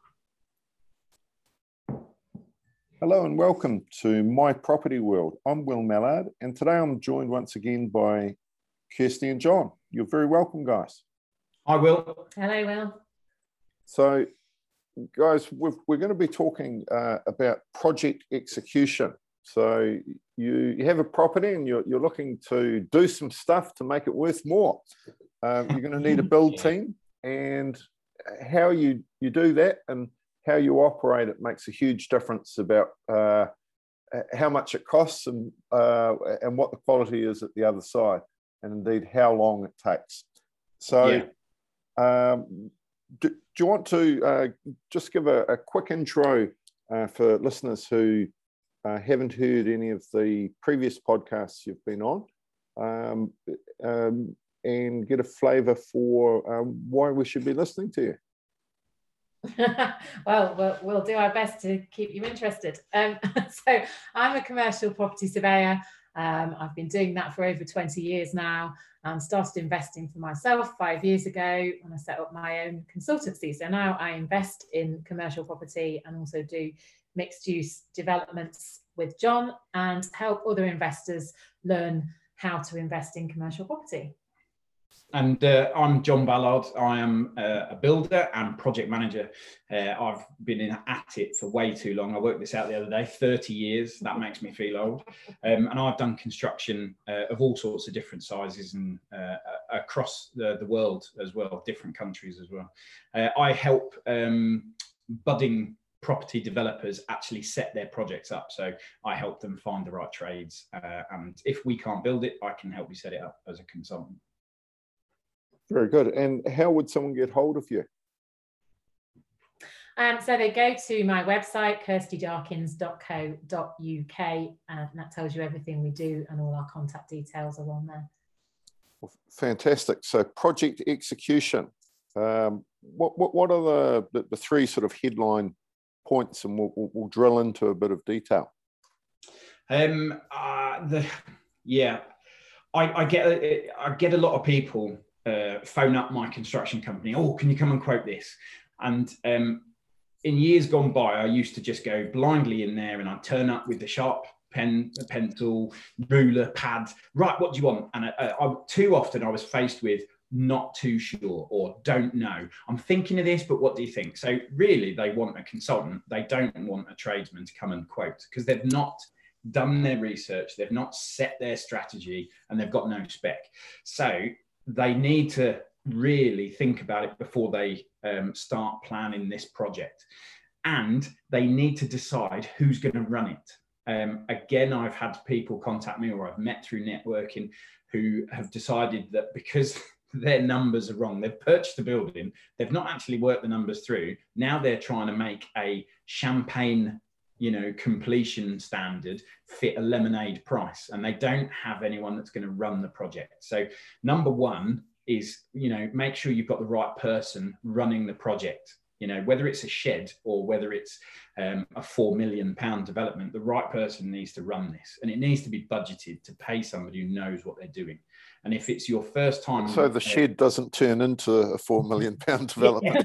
Hello and welcome to My Property World. I'm Will Mallard, and today I'm joined once again by Kirsty and John. You're very welcome, guys. Hi, Will. Hello, Will. So, guys, we've, we're going to be talking uh, about project execution. So, you, you have a property and you're, you're looking to do some stuff to make it worth more. Um, you're going to need a build yeah. team, and how you, you do that and how you operate it makes a huge difference about uh, how much it costs and uh, and what the quality is at the other side, and indeed how long it takes. So, yeah. um, do, do you want to uh, just give a, a quick intro uh, for listeners who uh, haven't heard any of the previous podcasts you've been on, um, um, and get a flavour for um, why we should be listening to you? well, well, we'll do our best to keep you interested. Um, so I'm a commercial property surveyor. Um, I've been doing that for over twenty years now, and started investing for myself five years ago when I set up my own consultancy. So now I invest in commercial property and also do mixed use developments with John and help other investors learn how to invest in commercial property. And uh, I'm John Ballard. I am uh, a builder and project manager. Uh, I've been in, at it for way too long. I worked this out the other day, thirty years. That makes me feel old. Um, and I've done construction uh, of all sorts of different sizes and uh, across the, the world as well, different countries as well. Uh, I help um, budding property developers actually set their projects up. So I help them find the right trades. Uh, and if we can't build it, I can help you set it up as a consultant. Very good. And how would someone get hold of you? Um, so they go to my website, kirsty darkins dot co dot U K, and that tells you everything we do, and all our contact details are on there. Well, fantastic. So project execution. Um, what, what, what are the, the, the three sort of headline points, and we'll, we'll, we'll drill into a bit of detail? Um, uh, the, yeah, I, I, get, I get a lot of people Uh, phone up my construction company. Oh, can you come and quote this? And um, in years gone by, I used to just go blindly in there, and I'd turn up with the sharp pen, pencil, ruler, pad. Right, what do you want? And I, I, too often I was faced with not too sure or don't know. I'm thinking of this, but what do you think? So really, they want a consultant. They don't want a tradesman to come and quote, because they've not done their research, they've not set their strategy, and they've got no spec. So they need to really think about it before they um, start planning this project. And they need to decide who's going to run it. Um, again, I've had people contact me, or I've met through networking, who have decided that because their numbers are wrong, they've purchased a building, they've not actually worked the numbers through. Now they're trying to make a champagne, you know, completion standard fit a lemonade price, and they don't have anyone that's going to run the project. So number one is, you know, make sure you've got the right person running the project. You know, whether it's a shed or whether it's um, a four million pound development, the right person needs to run this, and it needs to be budgeted to pay somebody who knows what they're doing. And if it's your first time, so the shed uh, doesn't turn into a four million pound development,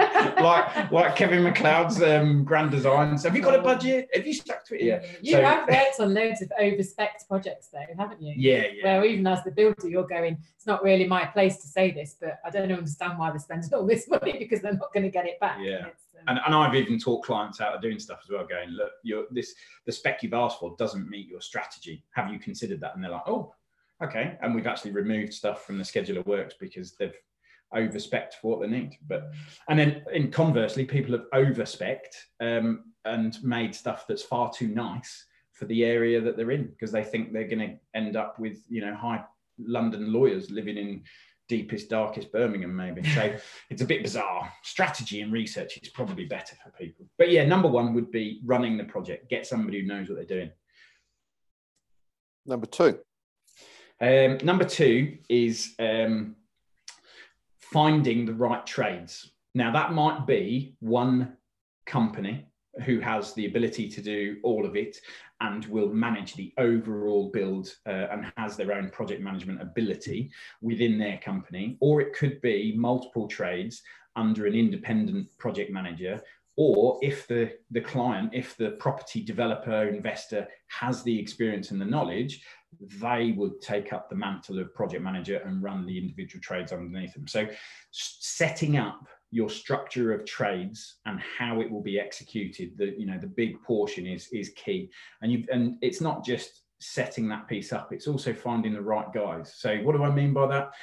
like like Kevin McLeod's um, Grand Designs. Have you got a budget? Have you stuck to it? Yeah, you so, have worked on loads of over-spec'd projects, though, haven't you? Yeah, yeah. Where even as the builder, you're going, it's not really my place to say this, but I don't understand why they're spending all this money, because they're not going to get it back. Yeah, um, and, and I've even taught clients out of doing stuff as well, going, look, you're, this the spec you've asked for doesn't meet your strategy. Have you considered that? And they're like, oh, okay. And we've actually removed stuff from the schedule of works because they've over-spec'd for what they need. But and then in conversely, people have over-spec'd um, and made stuff that's far too nice for the area that they're in, because they think they're going to end up with, you know, high London lawyers living in deepest, darkest Birmingham, maybe. So it's a bit bizarre. Strategy and research is probably better for people. But yeah, number one would be running the project. Get somebody who knows what they're doing. Number two. Um, number two is um, finding the right trades. Now, that might be one company who has the ability to do all of it and will manage the overall build uh, and has their own project management ability within their company. Or it could be multiple trades under an independent project manager. Or if the, the client, if the property developer, investor has the experience and the knowledge, they would take up the mantle of project manager and run the individual trades underneath them. So setting up your structure of trades and how it will be executed, the, you know, the big portion is, is key. And you and it's not just setting that piece up, it's also finding the right guys. So what do I mean by that?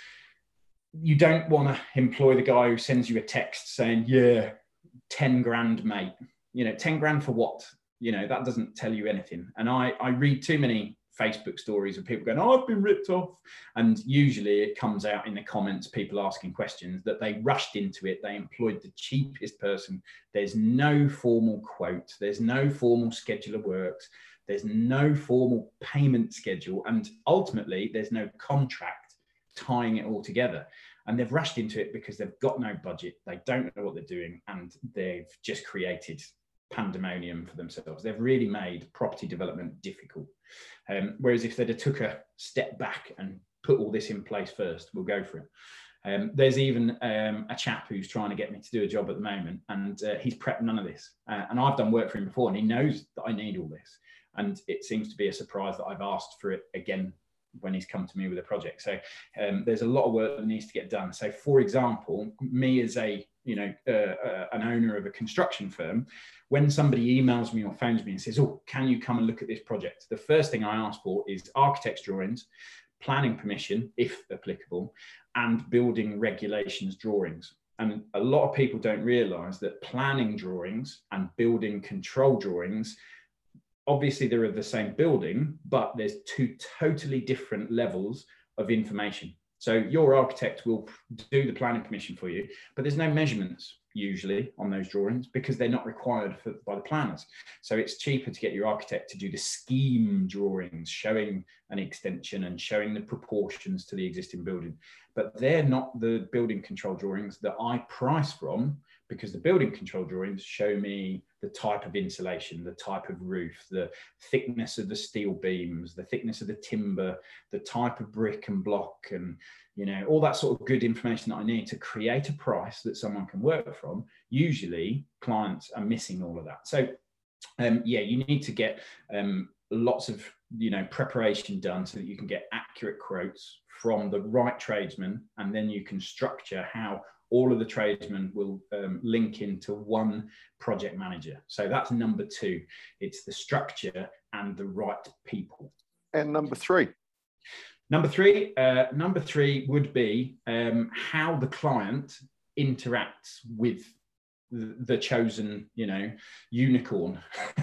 You don't want to employ the guy who sends you a text saying, yeah, ten grand, mate. You know, ten grand for what? You know, that doesn't tell you anything. And I, I read too many Facebook stories of people going, oh, I've been ripped off. And usually it comes out in the comments, people asking questions that they rushed into it. They employed the cheapest person. There's no formal quote. There's no formal schedule of works. There's no formal payment schedule. And ultimately, there's no contract tying it all together. And they've rushed into it because they've got no budget. They don't know what they're doing. And they've just created pandemonium for themselves. They've really made property development difficult. Um, whereas if they'd have took a step back and put all this in place first, we'll go for it. Um, there's even um, a chap who's trying to get me to do a job at the moment, and uh, he's prepped none of this. Uh, and I've done work for him before, and he knows that I need all this. And it seems to be a surprise that I've asked for it again when he's come to me with a project. So um, there's a lot of work that needs to get done. So for example, me as a, you know, uh, uh, an owner of a construction firm, when somebody emails me or phones me and says, oh, can you come and look at this project? The first thing I ask for is architect's drawings, planning permission, if applicable, and building regulations drawings. And a lot of people don't realize that planning drawings and building control drawings, obviously they're the same building, but there's two totally different levels of information. So your architect will do the planning permission for you, but there's no measurements usually on those drawings because they're not required for, by the planners. So it's cheaper to get your architect to do the scheme drawings, showing an extension and showing the proportions to the existing building. But they're not the building control drawings that I price from, because the building control drawings show me the type of insulation, the type of roof, the thickness of the steel beams, the thickness of the timber, the type of brick and block, and, you know, all that sort of good information that I need to create a price that someone can work from. Usually clients are missing all of that. So um, yeah, you need to get um, lots of, you know, preparation done so that you can get accurate quotes from the right tradesman, and then you can structure how all of the tradesmen will um, link into one project manager. So that's number two. It's the structure and the right people. And number three? Number three, uh, number three would be um, how the client interacts with the, the chosen, you know, unicorn.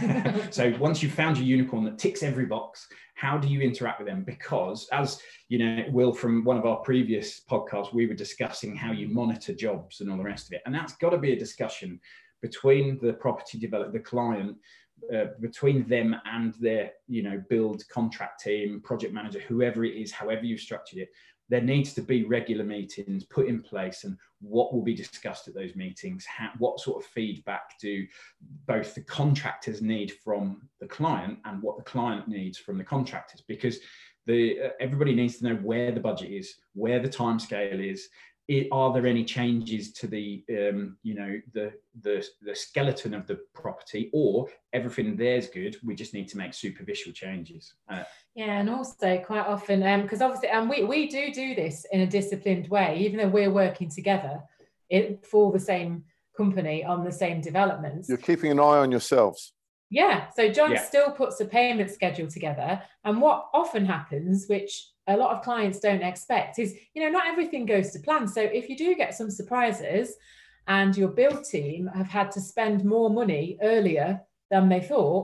So once you've found your unicorn that ticks every box, how do you interact with them? Because as you know, Will, from one of our previous podcasts, we were discussing how you monitor jobs and all the rest of it. And that's got to be a discussion between the property developer, the client, uh, between them and their, you know, build contract team, project manager, whoever it is, however you've structured it. There needs to be regular meetings put in place, and what will be discussed at those meetings, how, what sort of feedback do both the contractors need from the client and what the client needs from the contractors, because the uh, everybody needs to know where the budget is, where the timescale is. It, are there any changes to the, um, you know, the, the the skeleton of the property, or everything there's good, we just need to make superficial changes? Uh, yeah, and also quite often, because um, obviously, and we, we do do this in a disciplined way, even though we're working together it, for the same company on the same developments. You're keeping an eye on yourselves. Yeah, so John yeah. still puts a payment schedule together, and what often happens, which a lot of clients don't expect, is, you know, not everything goes to plan. So if you do get some surprises and your build team have had to spend more money earlier than they thought,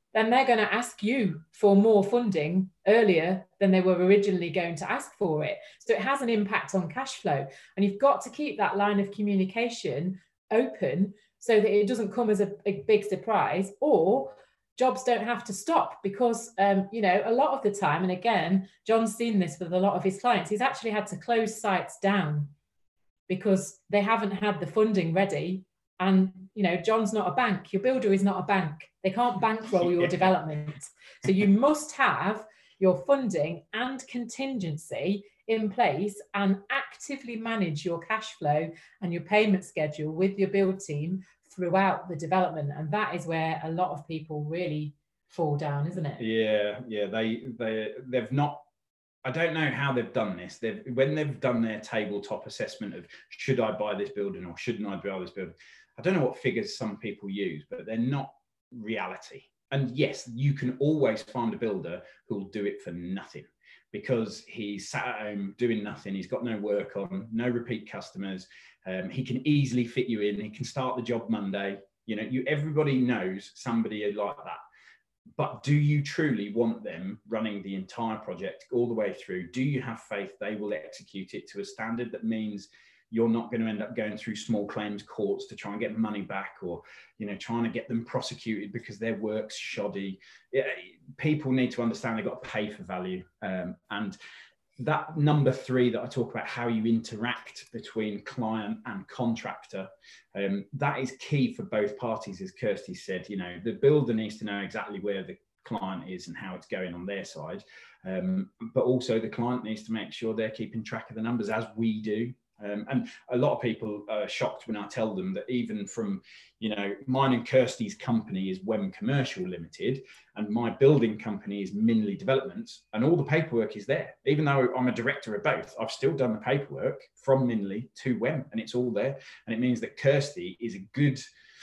then they're going to ask you for more funding earlier than they were originally going to ask for it. So it has an impact on cash flow. And you've got to keep that line of communication open so that it doesn't come as a, a big surprise, or jobs don't have to stop. Because, um, you know, a lot of the time, and again, John's seen this with a lot of his clients, he's actually had to close sites down because they haven't had the funding ready. And, you know, John's not a bank. Your builder is not a bank. They can't bankroll your development. So you must have your funding and contingency in place and actively manage your cash flow and your payment schedule with your build team throughout the development. And that is where a lot of people really fall down, isn't it? Yeah, yeah. They, they, they've not, I don't know how they've done this. They've, when they've done their tabletop assessment of should I buy this building or shouldn't I buy this building, I don't know what figures some people use, but they're not reality. And yes, you can always find a builder who will do it for nothing because he's sat at home doing nothing. He's got no work on, no repeat customers. Um, he can easily fit you in. He can start the job Monday. You know, you everybody knows somebody like that. But do you truly want them running the entire project all the way through? Do you have faith they will execute it to a standard that means you're not going to end up going through small claims courts to try and get money back, or, you know, trying to get them prosecuted because their work's shoddy? Yeah, people need to understand they've got to pay for value. Um, and that number three that I talk about, how you interact between client and contractor, um, that is key for both parties, as Kirsty said. You know, the builder needs to know exactly where the client is and how it's going on their side. Um, but also the client needs to make sure they're keeping track of the numbers, as we do. Um, and a lot of people are shocked when I tell them that even from, you know, mine and Kirsty's company is Wem Commercial Limited, and my building company is Minley Developments, and all the paperwork is there. Even though I'm a director of both, I've still done the paperwork from Minley to Wem, and it's all there. And it means that Kirsty is a good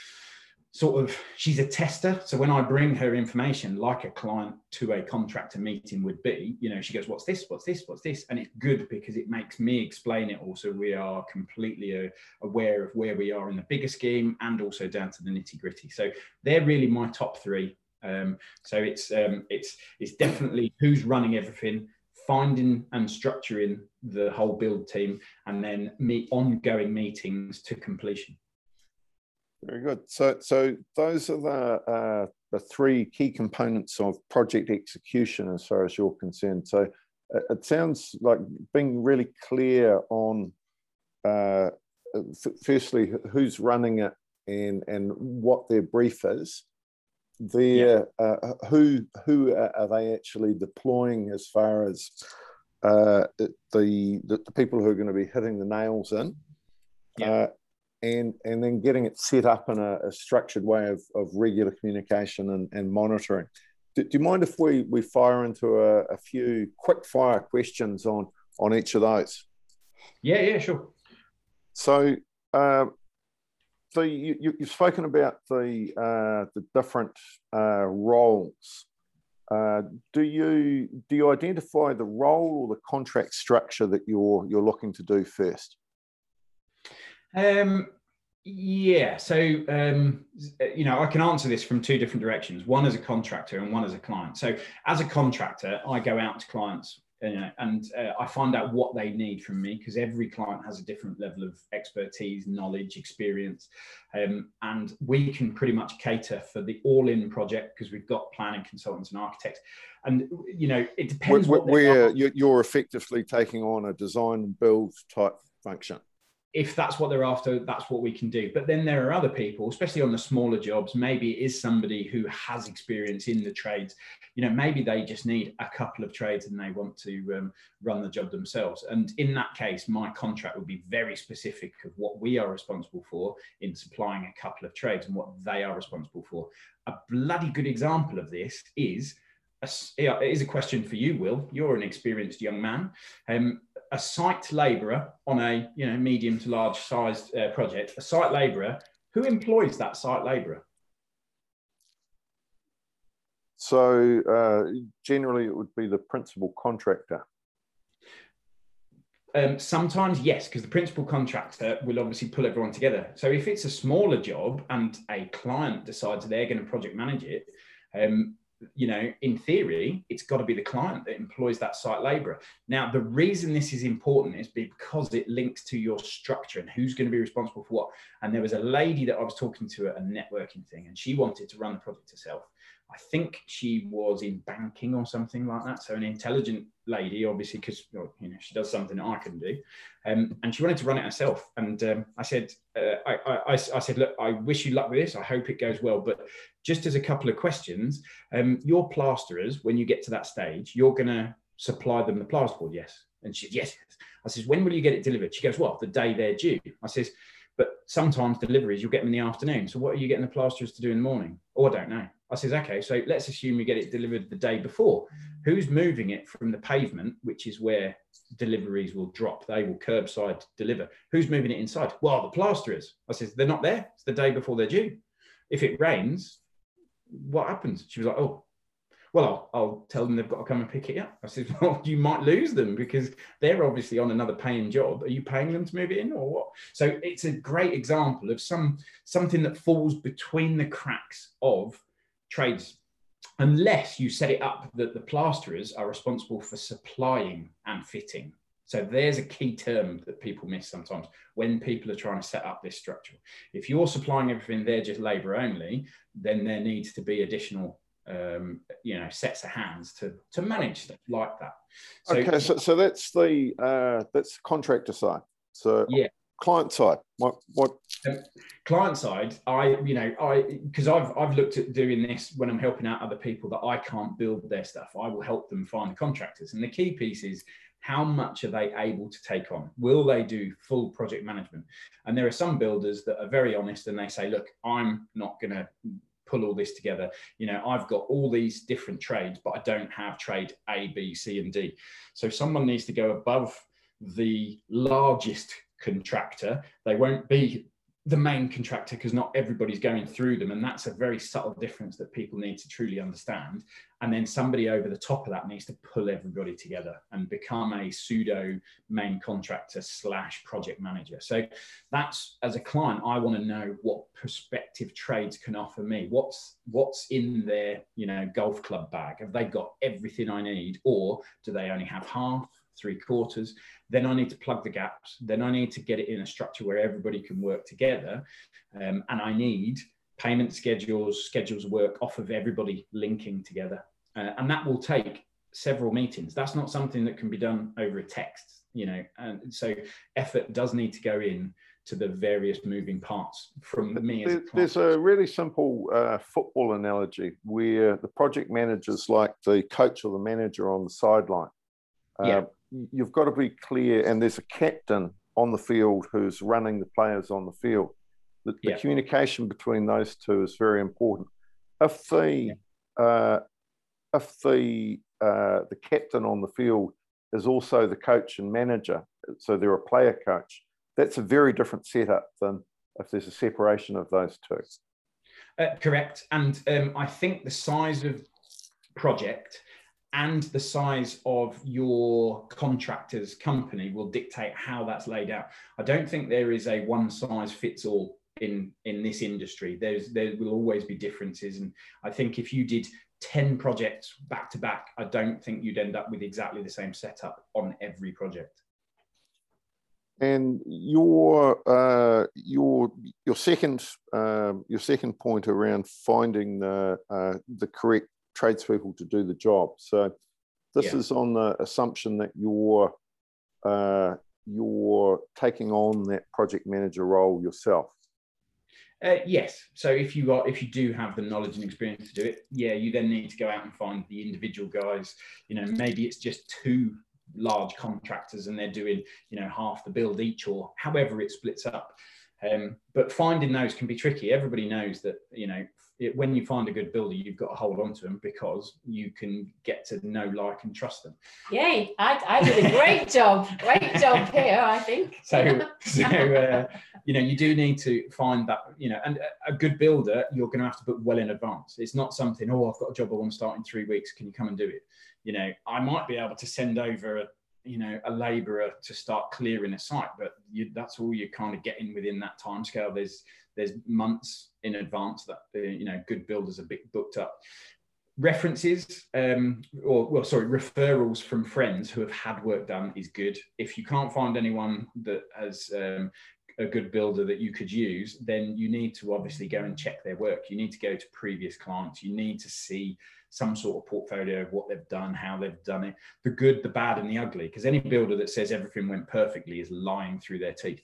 sort of, she's a tester. So when I bring her information, like a client to a contractor meeting would be, you know, she goes, what's this, what's this, what's this? And it's good because it makes me explain it all. So we are completely uh, aware of where we are in the bigger scheme and also down to the nitty gritty. So they're really my top three. Um, so it's, um, it's, it's definitely who's running everything, finding and structuring the whole build team, and then meet ongoing meetings to completion. Very good. So, so those are the uh, the three key components of project execution, as far as you're concerned. So, uh, it sounds like being really clear on, uh, firstly, who's running it and and what their brief is. Their yeah. uh, who who are they actually deploying, as far as uh, the, the the people who are going to be hitting the nails in. Yeah. Uh, And, and then getting it set up in a, a structured way of, of regular communication and, and monitoring. Do, do you mind if we, we fire into a, a few quick fire questions on, on each of those? Yeah, yeah, sure. So, uh, so you, you, you've spoken about the, uh, the different uh, roles. Uh, do you do you identify the role or the contract structure that you're you're looking to do first? Um, yeah, so, um, you know, I can answer this from two different directions, one as a contractor and one as a client. So as a contractor, I go out to clients uh, and uh, I find out what they need from me, because every client has a different level of expertise, knowledge, experience. Um, and we can pretty much cater for the all-in project because we've got planning consultants and architects. And, you know, it depends where, what where you're effectively taking on a design and build type function. If that's what they're after, that's what we can do. But then there are other people, especially on the smaller jobs, maybe it is somebody who has experience in the trades. You know, maybe they just need a couple of trades and they want to um, run the job themselves. And in that case, my contract will be very specific of what we are responsible for in supplying a couple of trades and what they are responsible for. A bloody good example of this is, a, it is a question for you, Will. You're an experienced young man. Um, a site labourer on a you know medium to large sized uh, project, a site labourer, who employs that site labourer? So uh, generally it would be the principal contractor. Um, sometimes yes, because the principal contractor will obviously pull everyone together. So if it's a smaller job and a client decides they're going to project manage it, Um, you know, in theory, it's got to be the client that employs that site labourer. Now, the reason this is important is because it links to your structure and who's going to be responsible for what. And there was a lady that I was talking to at a networking thing, and she wanted to run the project herself. I think she was in banking or something like that. So an intelligent lady, obviously, because you know she does something that I can do, um, and she wanted to run it herself. And um, I said, uh, I, I, I said, look, I wish you luck with this. I hope it goes well. But just as a couple of questions, um, your plasterers, when you get to that stage, you're going to supply them the plasterboard, yes? And she said, yes. I says, when will you get it delivered? She goes, well, the day they're due. I says, but sometimes deliveries, you'll get them in the afternoon. So what are you getting the plasterers to do in the morning? Oh, I don't know. I says, okay, so let's assume you get it delivered the day before. Who's moving it from the pavement, which is where deliveries will drop? They will curbside deliver. Who's moving it inside? Well, the plasterers. I says, they're not there. It's the day before they're due. If it rains, what happens? She was like, oh, well, I'll, I'll tell them they've got to come and pick it up. I said, well, you might lose them because they're obviously on another paying job. Are you paying them to move it in or what? So it's a great example of some something that falls between the cracks of trades, unless you set it up that the plasterers are responsible for supplying and fitting. So there's a key term that people miss sometimes when people are trying to set up this structure. If you're supplying everything, they're just labour only, then there needs to be additional um, you know, sets of hands to, to manage stuff like that. So, okay, so, so that's the uh, that's contractor side. So yeah. Client side, what what um, client side, I you know I because I've I've looked at doing this when I'm helping out other people that I can't build their stuff. I will help them find the contractors, and the key piece is how much are they able to take on? Will they do full project management? And there are some builders that are very honest and they say, look, I'm not going to pull all this together. You know, I've got all these different trades, but I don't have trade A, B, C, and D. So someone needs to go above the largest contractor. They won't be the main contractor because not everybody's going through them, and that's a very subtle difference that people need to truly understand. And then somebody over the top of that needs to pull everybody together and become a pseudo main contractor slash project manager. So that's, as a client, I want to know what prospective trades can offer me. What's what's in their, you know, golf club bag? Have they got everything I need, or do they only have half, three quarters? Then I need to plug the gaps. Then I need to get it in a structure where everybody can work together. Um, and I need payment schedules, schedules of work off of everybody linking together. Uh, and that will take several meetings. That's not something that can be done over a text, you know. And so effort does need to go in to the various moving parts from me as a client. There's a really simple uh, football analogy where the project manager's like the coach or the manager on the sideline. Uh, yeah. You've got to be clear, and there's a captain on the field who's running the players on the field. The, the yeah. communication between those two is very important. If the yeah. uh, if the uh, the captain on the field is also the coach and manager, so they're a player coach, that's a very different setup than if there's a separation of those two. Uh, correct, and um, I think the size of project and the size of your contractor's company will dictate how that's laid out. I don't think there is a one size fits all in, in this industry. There's, there will always be differences. And I think if you did ten projects back to back, I don't think you'd end up with exactly the same setup on every project. And your uh, your your second uh, your second point around finding the uh, the correct tradespeople to do the job. So this yeah. is on the assumption that you're uh, you're taking on that project manager role yourself. Uh, yes. So if you are, if you do have the knowledge and experience to do it, yeah, you then need to go out and find the individual guys. You know, maybe it's just two large contractors and they're doing, you know, half the build each, or however it splits up. Um, but finding those can be tricky. Everybody knows that, you know, it, when you find a good builder, you've got to hold on to them because you can get to know, like, and trust them. Yay! I, I did a great job. Great job here, I think. So, so uh, you know, you do need to find that, you know, and a, a good builder, you're going to have to book well in advance. It's not something, oh, I've got a job I want to start in three weeks. Can you come and do it? You know, I might be able to send over a, you know, a labourer to start clearing a site, but you, that's all you're kind of getting within that time scale. There's there's months in advance that, uh, you know, good builders are big booked up. references um, or well sorry referrals from friends who have had work done is good. If you can't find anyone that has um, a good builder that you could use, then you need to obviously go and check their work. You need to go to previous clients. You need to see some sort of portfolio of what they've done, how they've done it, the good, the bad and the ugly, because any builder that says everything went perfectly is lying through their teeth.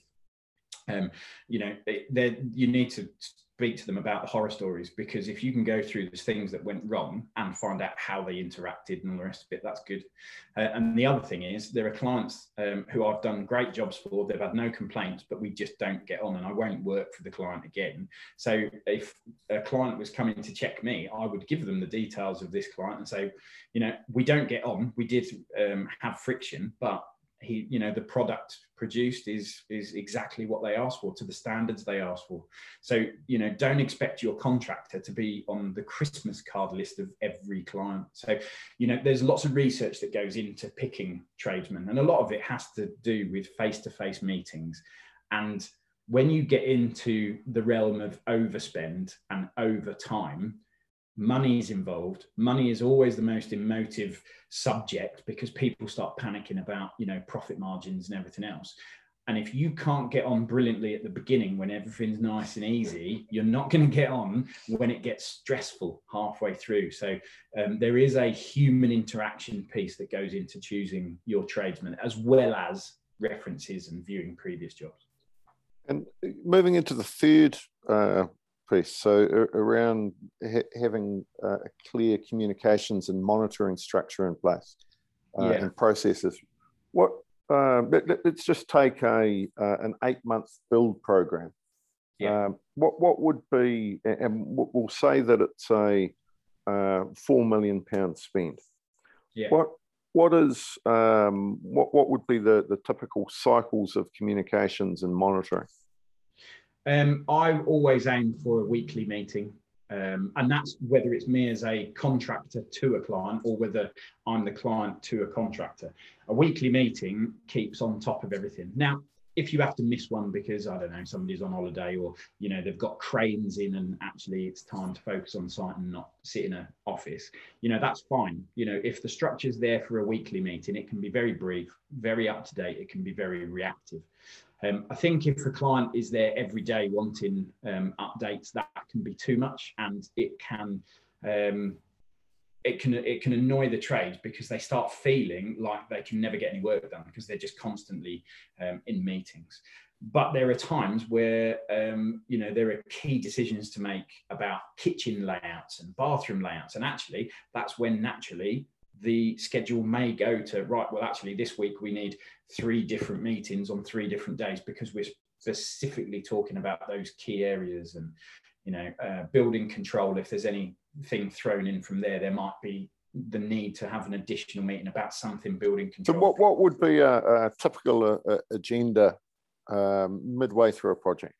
Um, you know, they, you need to speak to them about the horror stories, because if you can go through the things that went wrong and find out how they interacted and all the rest of it, that's good. Uh, and the other thing is, there are clients um, who I've done great jobs for, they've had no complaints, but we just don't get on and I won't work for the client again. So if a client was coming to check me, I would give them the details of this client and say, you know, we don't get on, we did um, have friction, but he, you know, the product produced is is exactly what they asked for, to the standards they asked for. So, you know, don't expect your contractor to be on the Christmas card list of every client. So, you know, there's lots of research that goes into picking tradesmen, and a lot of it has to do with face-to-face meetings. And when you get into the realm of overspend and overtime, money is involved. Money is always the most emotive subject, because people start panicking about, you know, profit margins and everything else. And if you can't get on brilliantly at the beginning when everything's nice and easy, you're not going to get on when it gets stressful halfway through. So um, there is a human interaction piece that goes into choosing your tradesman, as well as references and viewing previous jobs. And moving into the third uh, piece, so around ha having uh, a clear communications and monitoring structure in place uh, yeah. and processes. What uh, let, let's just take a uh, an eight month build program. Yeah. Um, what what would be, and we'll say that it's a uh, four million pound spend. Yeah. What what is um, what what would be the the typical cycles of communications and monitoring? Um, I always aim for a weekly meeting, um, and that's whether it's me as a contractor to a client or whether I'm the client to a contractor. A weekly meeting keeps on top of everything. Now, if you have to miss one because, I don't know, somebody's on holiday, or, you know, they've got cranes in and actually it's time to focus on site and not sit in an office, you know, that's fine. You know, if the structure's there for a weekly meeting, it can be very brief, very up to date, it can be very reactive. Um, I think if a client is there every day wanting um, updates, that can be too much, and it can um, it can it can annoy the trades, because they start feeling like they can never get any work done because they're just constantly um, in meetings. But there are times where um, you know, there are key decisions to make about kitchen layouts and bathroom layouts, and actually that's when naturally the schedule may go to, right, well, actually this week we need three different meetings on three different days, because we're specifically talking about those key areas. And, you know, uh, building control, if there's anything thrown in from there, there might be the need to have an additional meeting about something building control. So what, what would be a, a typical uh, agenda um, midway through a project?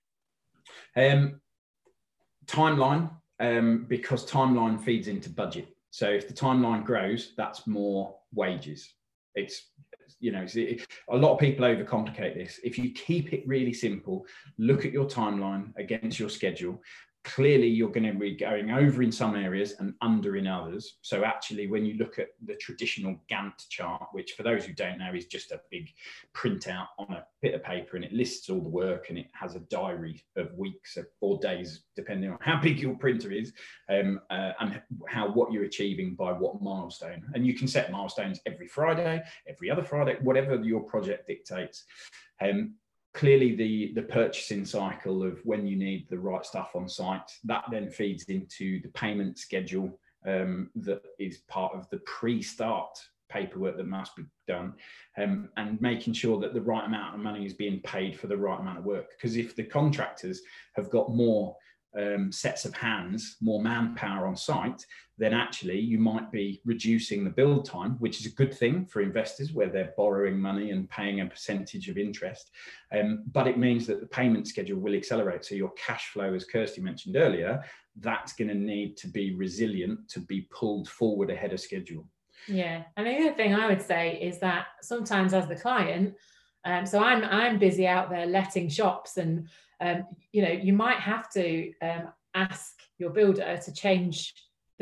Um, timeline, um, because timeline feeds into budget. So if the timeline grows, that's more wages. It's, you know, it, a lot of people overcomplicate this. If you keep it really simple, look at your timeline against your schedule. Clearly, you're going to be going over in some areas and under in others. So actually, when you look at the traditional Gantt chart, which for those who don't know is just a big printout on a bit of paper, and it lists all the work, and it has a diary of weeks or days, depending on how big your printer is, um, uh, and how what you're achieving by what milestone. And you can set milestones every Friday, every other Friday, whatever your project dictates. Um, Clearly, the, the purchasing cycle of when you need the right stuff on site, that then feeds into the payment schedule um, that is part of the pre-start paperwork that must be done, um, and making sure that the right amount of money is being paid for the right amount of work. Because if the contractors have got more um, sets of hands, more manpower on site, then actually you might be reducing the build time, which is a good thing for investors where they're borrowing money and paying a percentage of interest. Um, but it means that the payment schedule will accelerate. So your cash flow, as Kirsty mentioned earlier, that's going to need to be resilient to be pulled forward ahead of schedule. Yeah, and the other thing I would say is that sometimes as the client, um, so I'm I'm busy out there letting shops, and um, you know, you might have to um, ask your builder to change the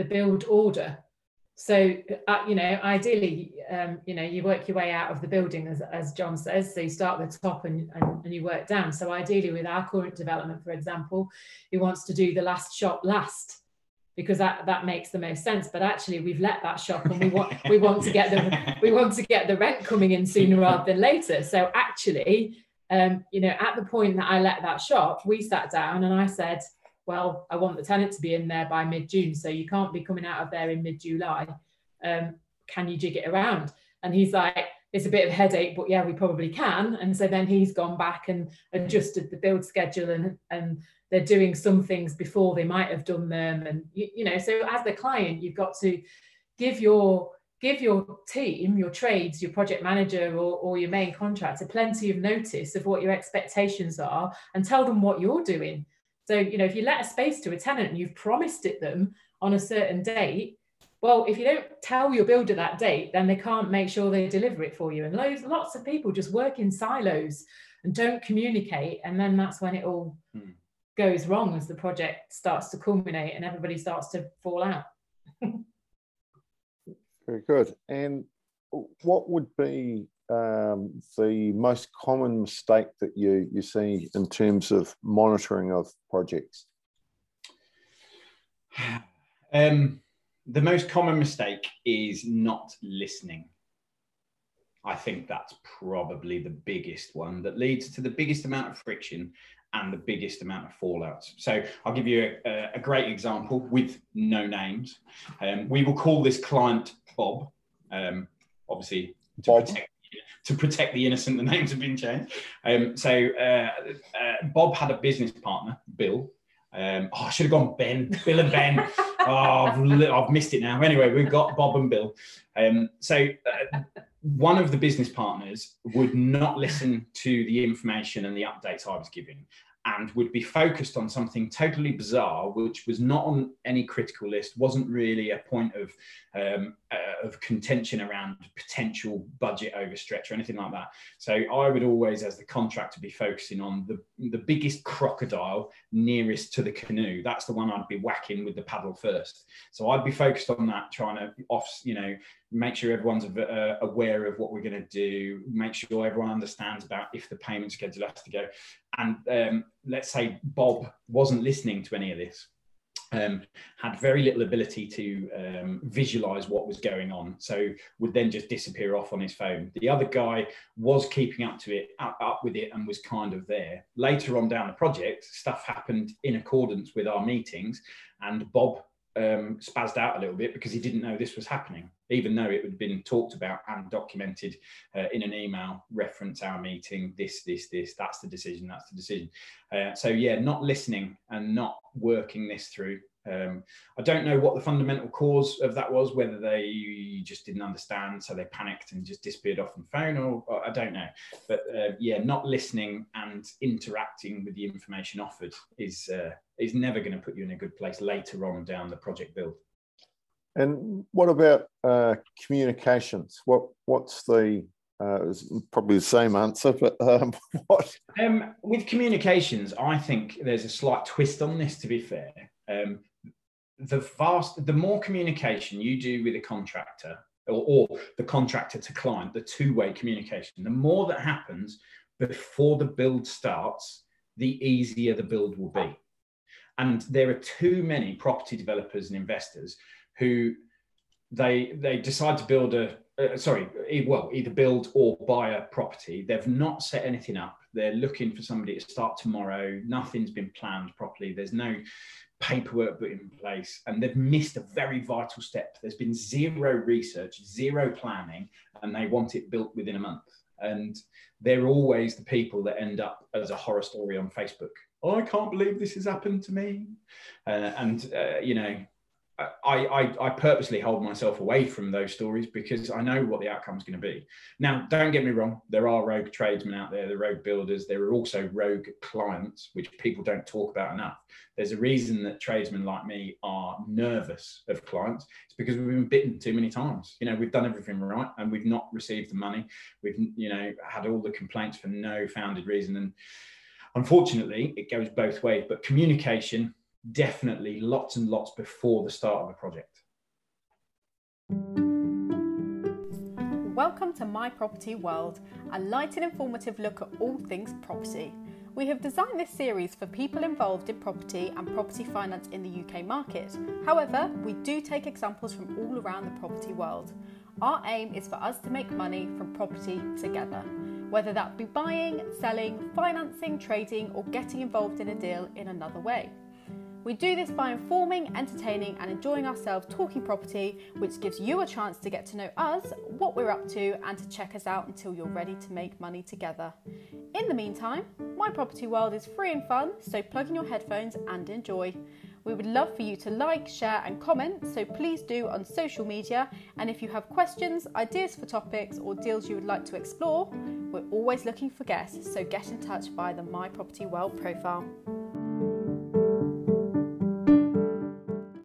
the build order. So, uh, you know, ideally, um, you know, you work your way out of the building, as, as John says. So you start at the top and, and, and you work down. So ideally with our current development, for example, he wants to do the last shop last, because that, that makes the most sense. But actually we've let that shop and we want, we want to get the, we want to get the rent coming in sooner rather than later. So actually, um, you know, at the point that I let that shop, we sat down and I said, well, I want the tenant to be in there by mid-June, so you can't be coming out of there in mid-July. Um, can you jig it around? And he's like, it's a bit of a headache, but yeah, we probably can. And so then he's gone back and adjusted the build schedule, and, and they're doing some things before they might have done them. And, you, you know, so as the client, you've got to give your give your team, your trades, your project manager or, or your main contractor plenty of notice of what your expectations are, and tell them what you're doing. So, you know, if you let a space to a tenant and you've promised it them on a certain date, well, if you don't tell your builder that date, then they can't make sure they deliver it for you. And loads, lots of people just work in silos and don't communicate. And then that's when it all hmm. goes wrong, as the project starts to culminate and everybody starts to fall out. Very good. And what would be um, the most common mistake that you, you see in terms of monitoring of projects? Um, the most common mistake is not listening. I think that's probably the biggest one that leads to the biggest amount of friction and the biggest amount of fallouts. So I'll give you a, a great example with no names. Um, we will call this client Bob, um, obviously to Bob. protect, to protect the innocent, the names have been changed. Um, so uh, uh, Bob had a business partner, Bill. Um, oh, I should have gone Ben, Bill and Ben. Oh, I've, I've missed it now. Anyway, we've got Bob and Bill. Um, so uh, one of the business partners would not listen to the information and the updates I was giving, and would be focused on something totally bizarre, which was not on any critical list, wasn't really a point of, um, uh, of contention around potential budget overstretch or anything like that. So I would always, as the contractor, be focusing on the, the biggest crocodile nearest to the canoe. That's the one I'd be whacking with the paddle first. So I'd be focused on that, trying to off, you know, make sure everyone's uh, aware of what we're going to do, make sure everyone understands about if the payment schedule has to go. And um, let's say Bob wasn't listening to any of this, um, had very little ability to um, visualize what was going on, so would then just disappear off on his phone. The other guy was keeping up to it, up, up with it, and was kind of there. Later on down the project, stuff happened in accordance with our meetings, and Bob um, spazzed out a little bit because he didn't know this was happening, even though it had been talked about and documented uh, in an email, reference our meeting, this, this, this, that's the decision, that's the decision. Uh, so yeah, not listening and not working this through. Um, I don't know what the fundamental cause of that was, whether they just didn't understand, so they panicked and just disappeared off the phone, or, or I don't know. But uh, yeah, not listening and interacting with the information offered is, uh, is never going to put you in a good place later on down the project build. And what about uh, communications? What what's the uh, it's probably the same answer, but um, what? Um, with communications, I think there's a slight twist on this. To be fair, um, the vast, the more communication you do with a contractor, or, or the contractor to client, the two-way communication, the more that happens before the build starts, the easier the build will be. And there are too many property developers and investors who they they decide to build a uh, sorry well either build or buy a property. They've not set anything up. They're looking for somebody to start tomorrow. Nothing's been planned properly. There's no paperwork put in place, and they've missed a very vital step. There's been zero research, zero planning, and they want it built within a month. And they're always the people that end up as a horror story on Facebook. Oh, I can't believe this has happened to me. Uh, and uh, you know, I, I, I purposely hold myself away from those stories because I know what the outcome is going to be. Now, don't get me wrong. There are rogue tradesmen out there, the rogue builders. There are also rogue clients, which people don't talk about enough. There's a reason that tradesmen like me are nervous of clients. It's because we've been bitten too many times. You know, we've done everything right and we've not received the money. We've, you know, had all the complaints for no founded reason. And unfortunately, it goes both ways. But communication definitely lots and lots before the start of a project. Welcome to My Property World, a light and informative look at all things property. We have designed this series for people involved in property and property finance in the U K market. However, we do take examples from all around the property world. Our aim is for us to make money from property together, whether that be buying, selling, financing, trading, or getting involved in a deal in another way. We do this by informing, entertaining and enjoying ourselves talking property, which gives you a chance to get to know us, what we're up to, and to check us out until you're ready to make money together. In the meantime, My Property World is free and fun, so plug in your headphones and enjoy. We would love for you to like, share and comment, so please do on social media. And if you have questions, ideas for topics or deals you would like to explore, we're always looking for guests, so get in touch via the My Property World profile.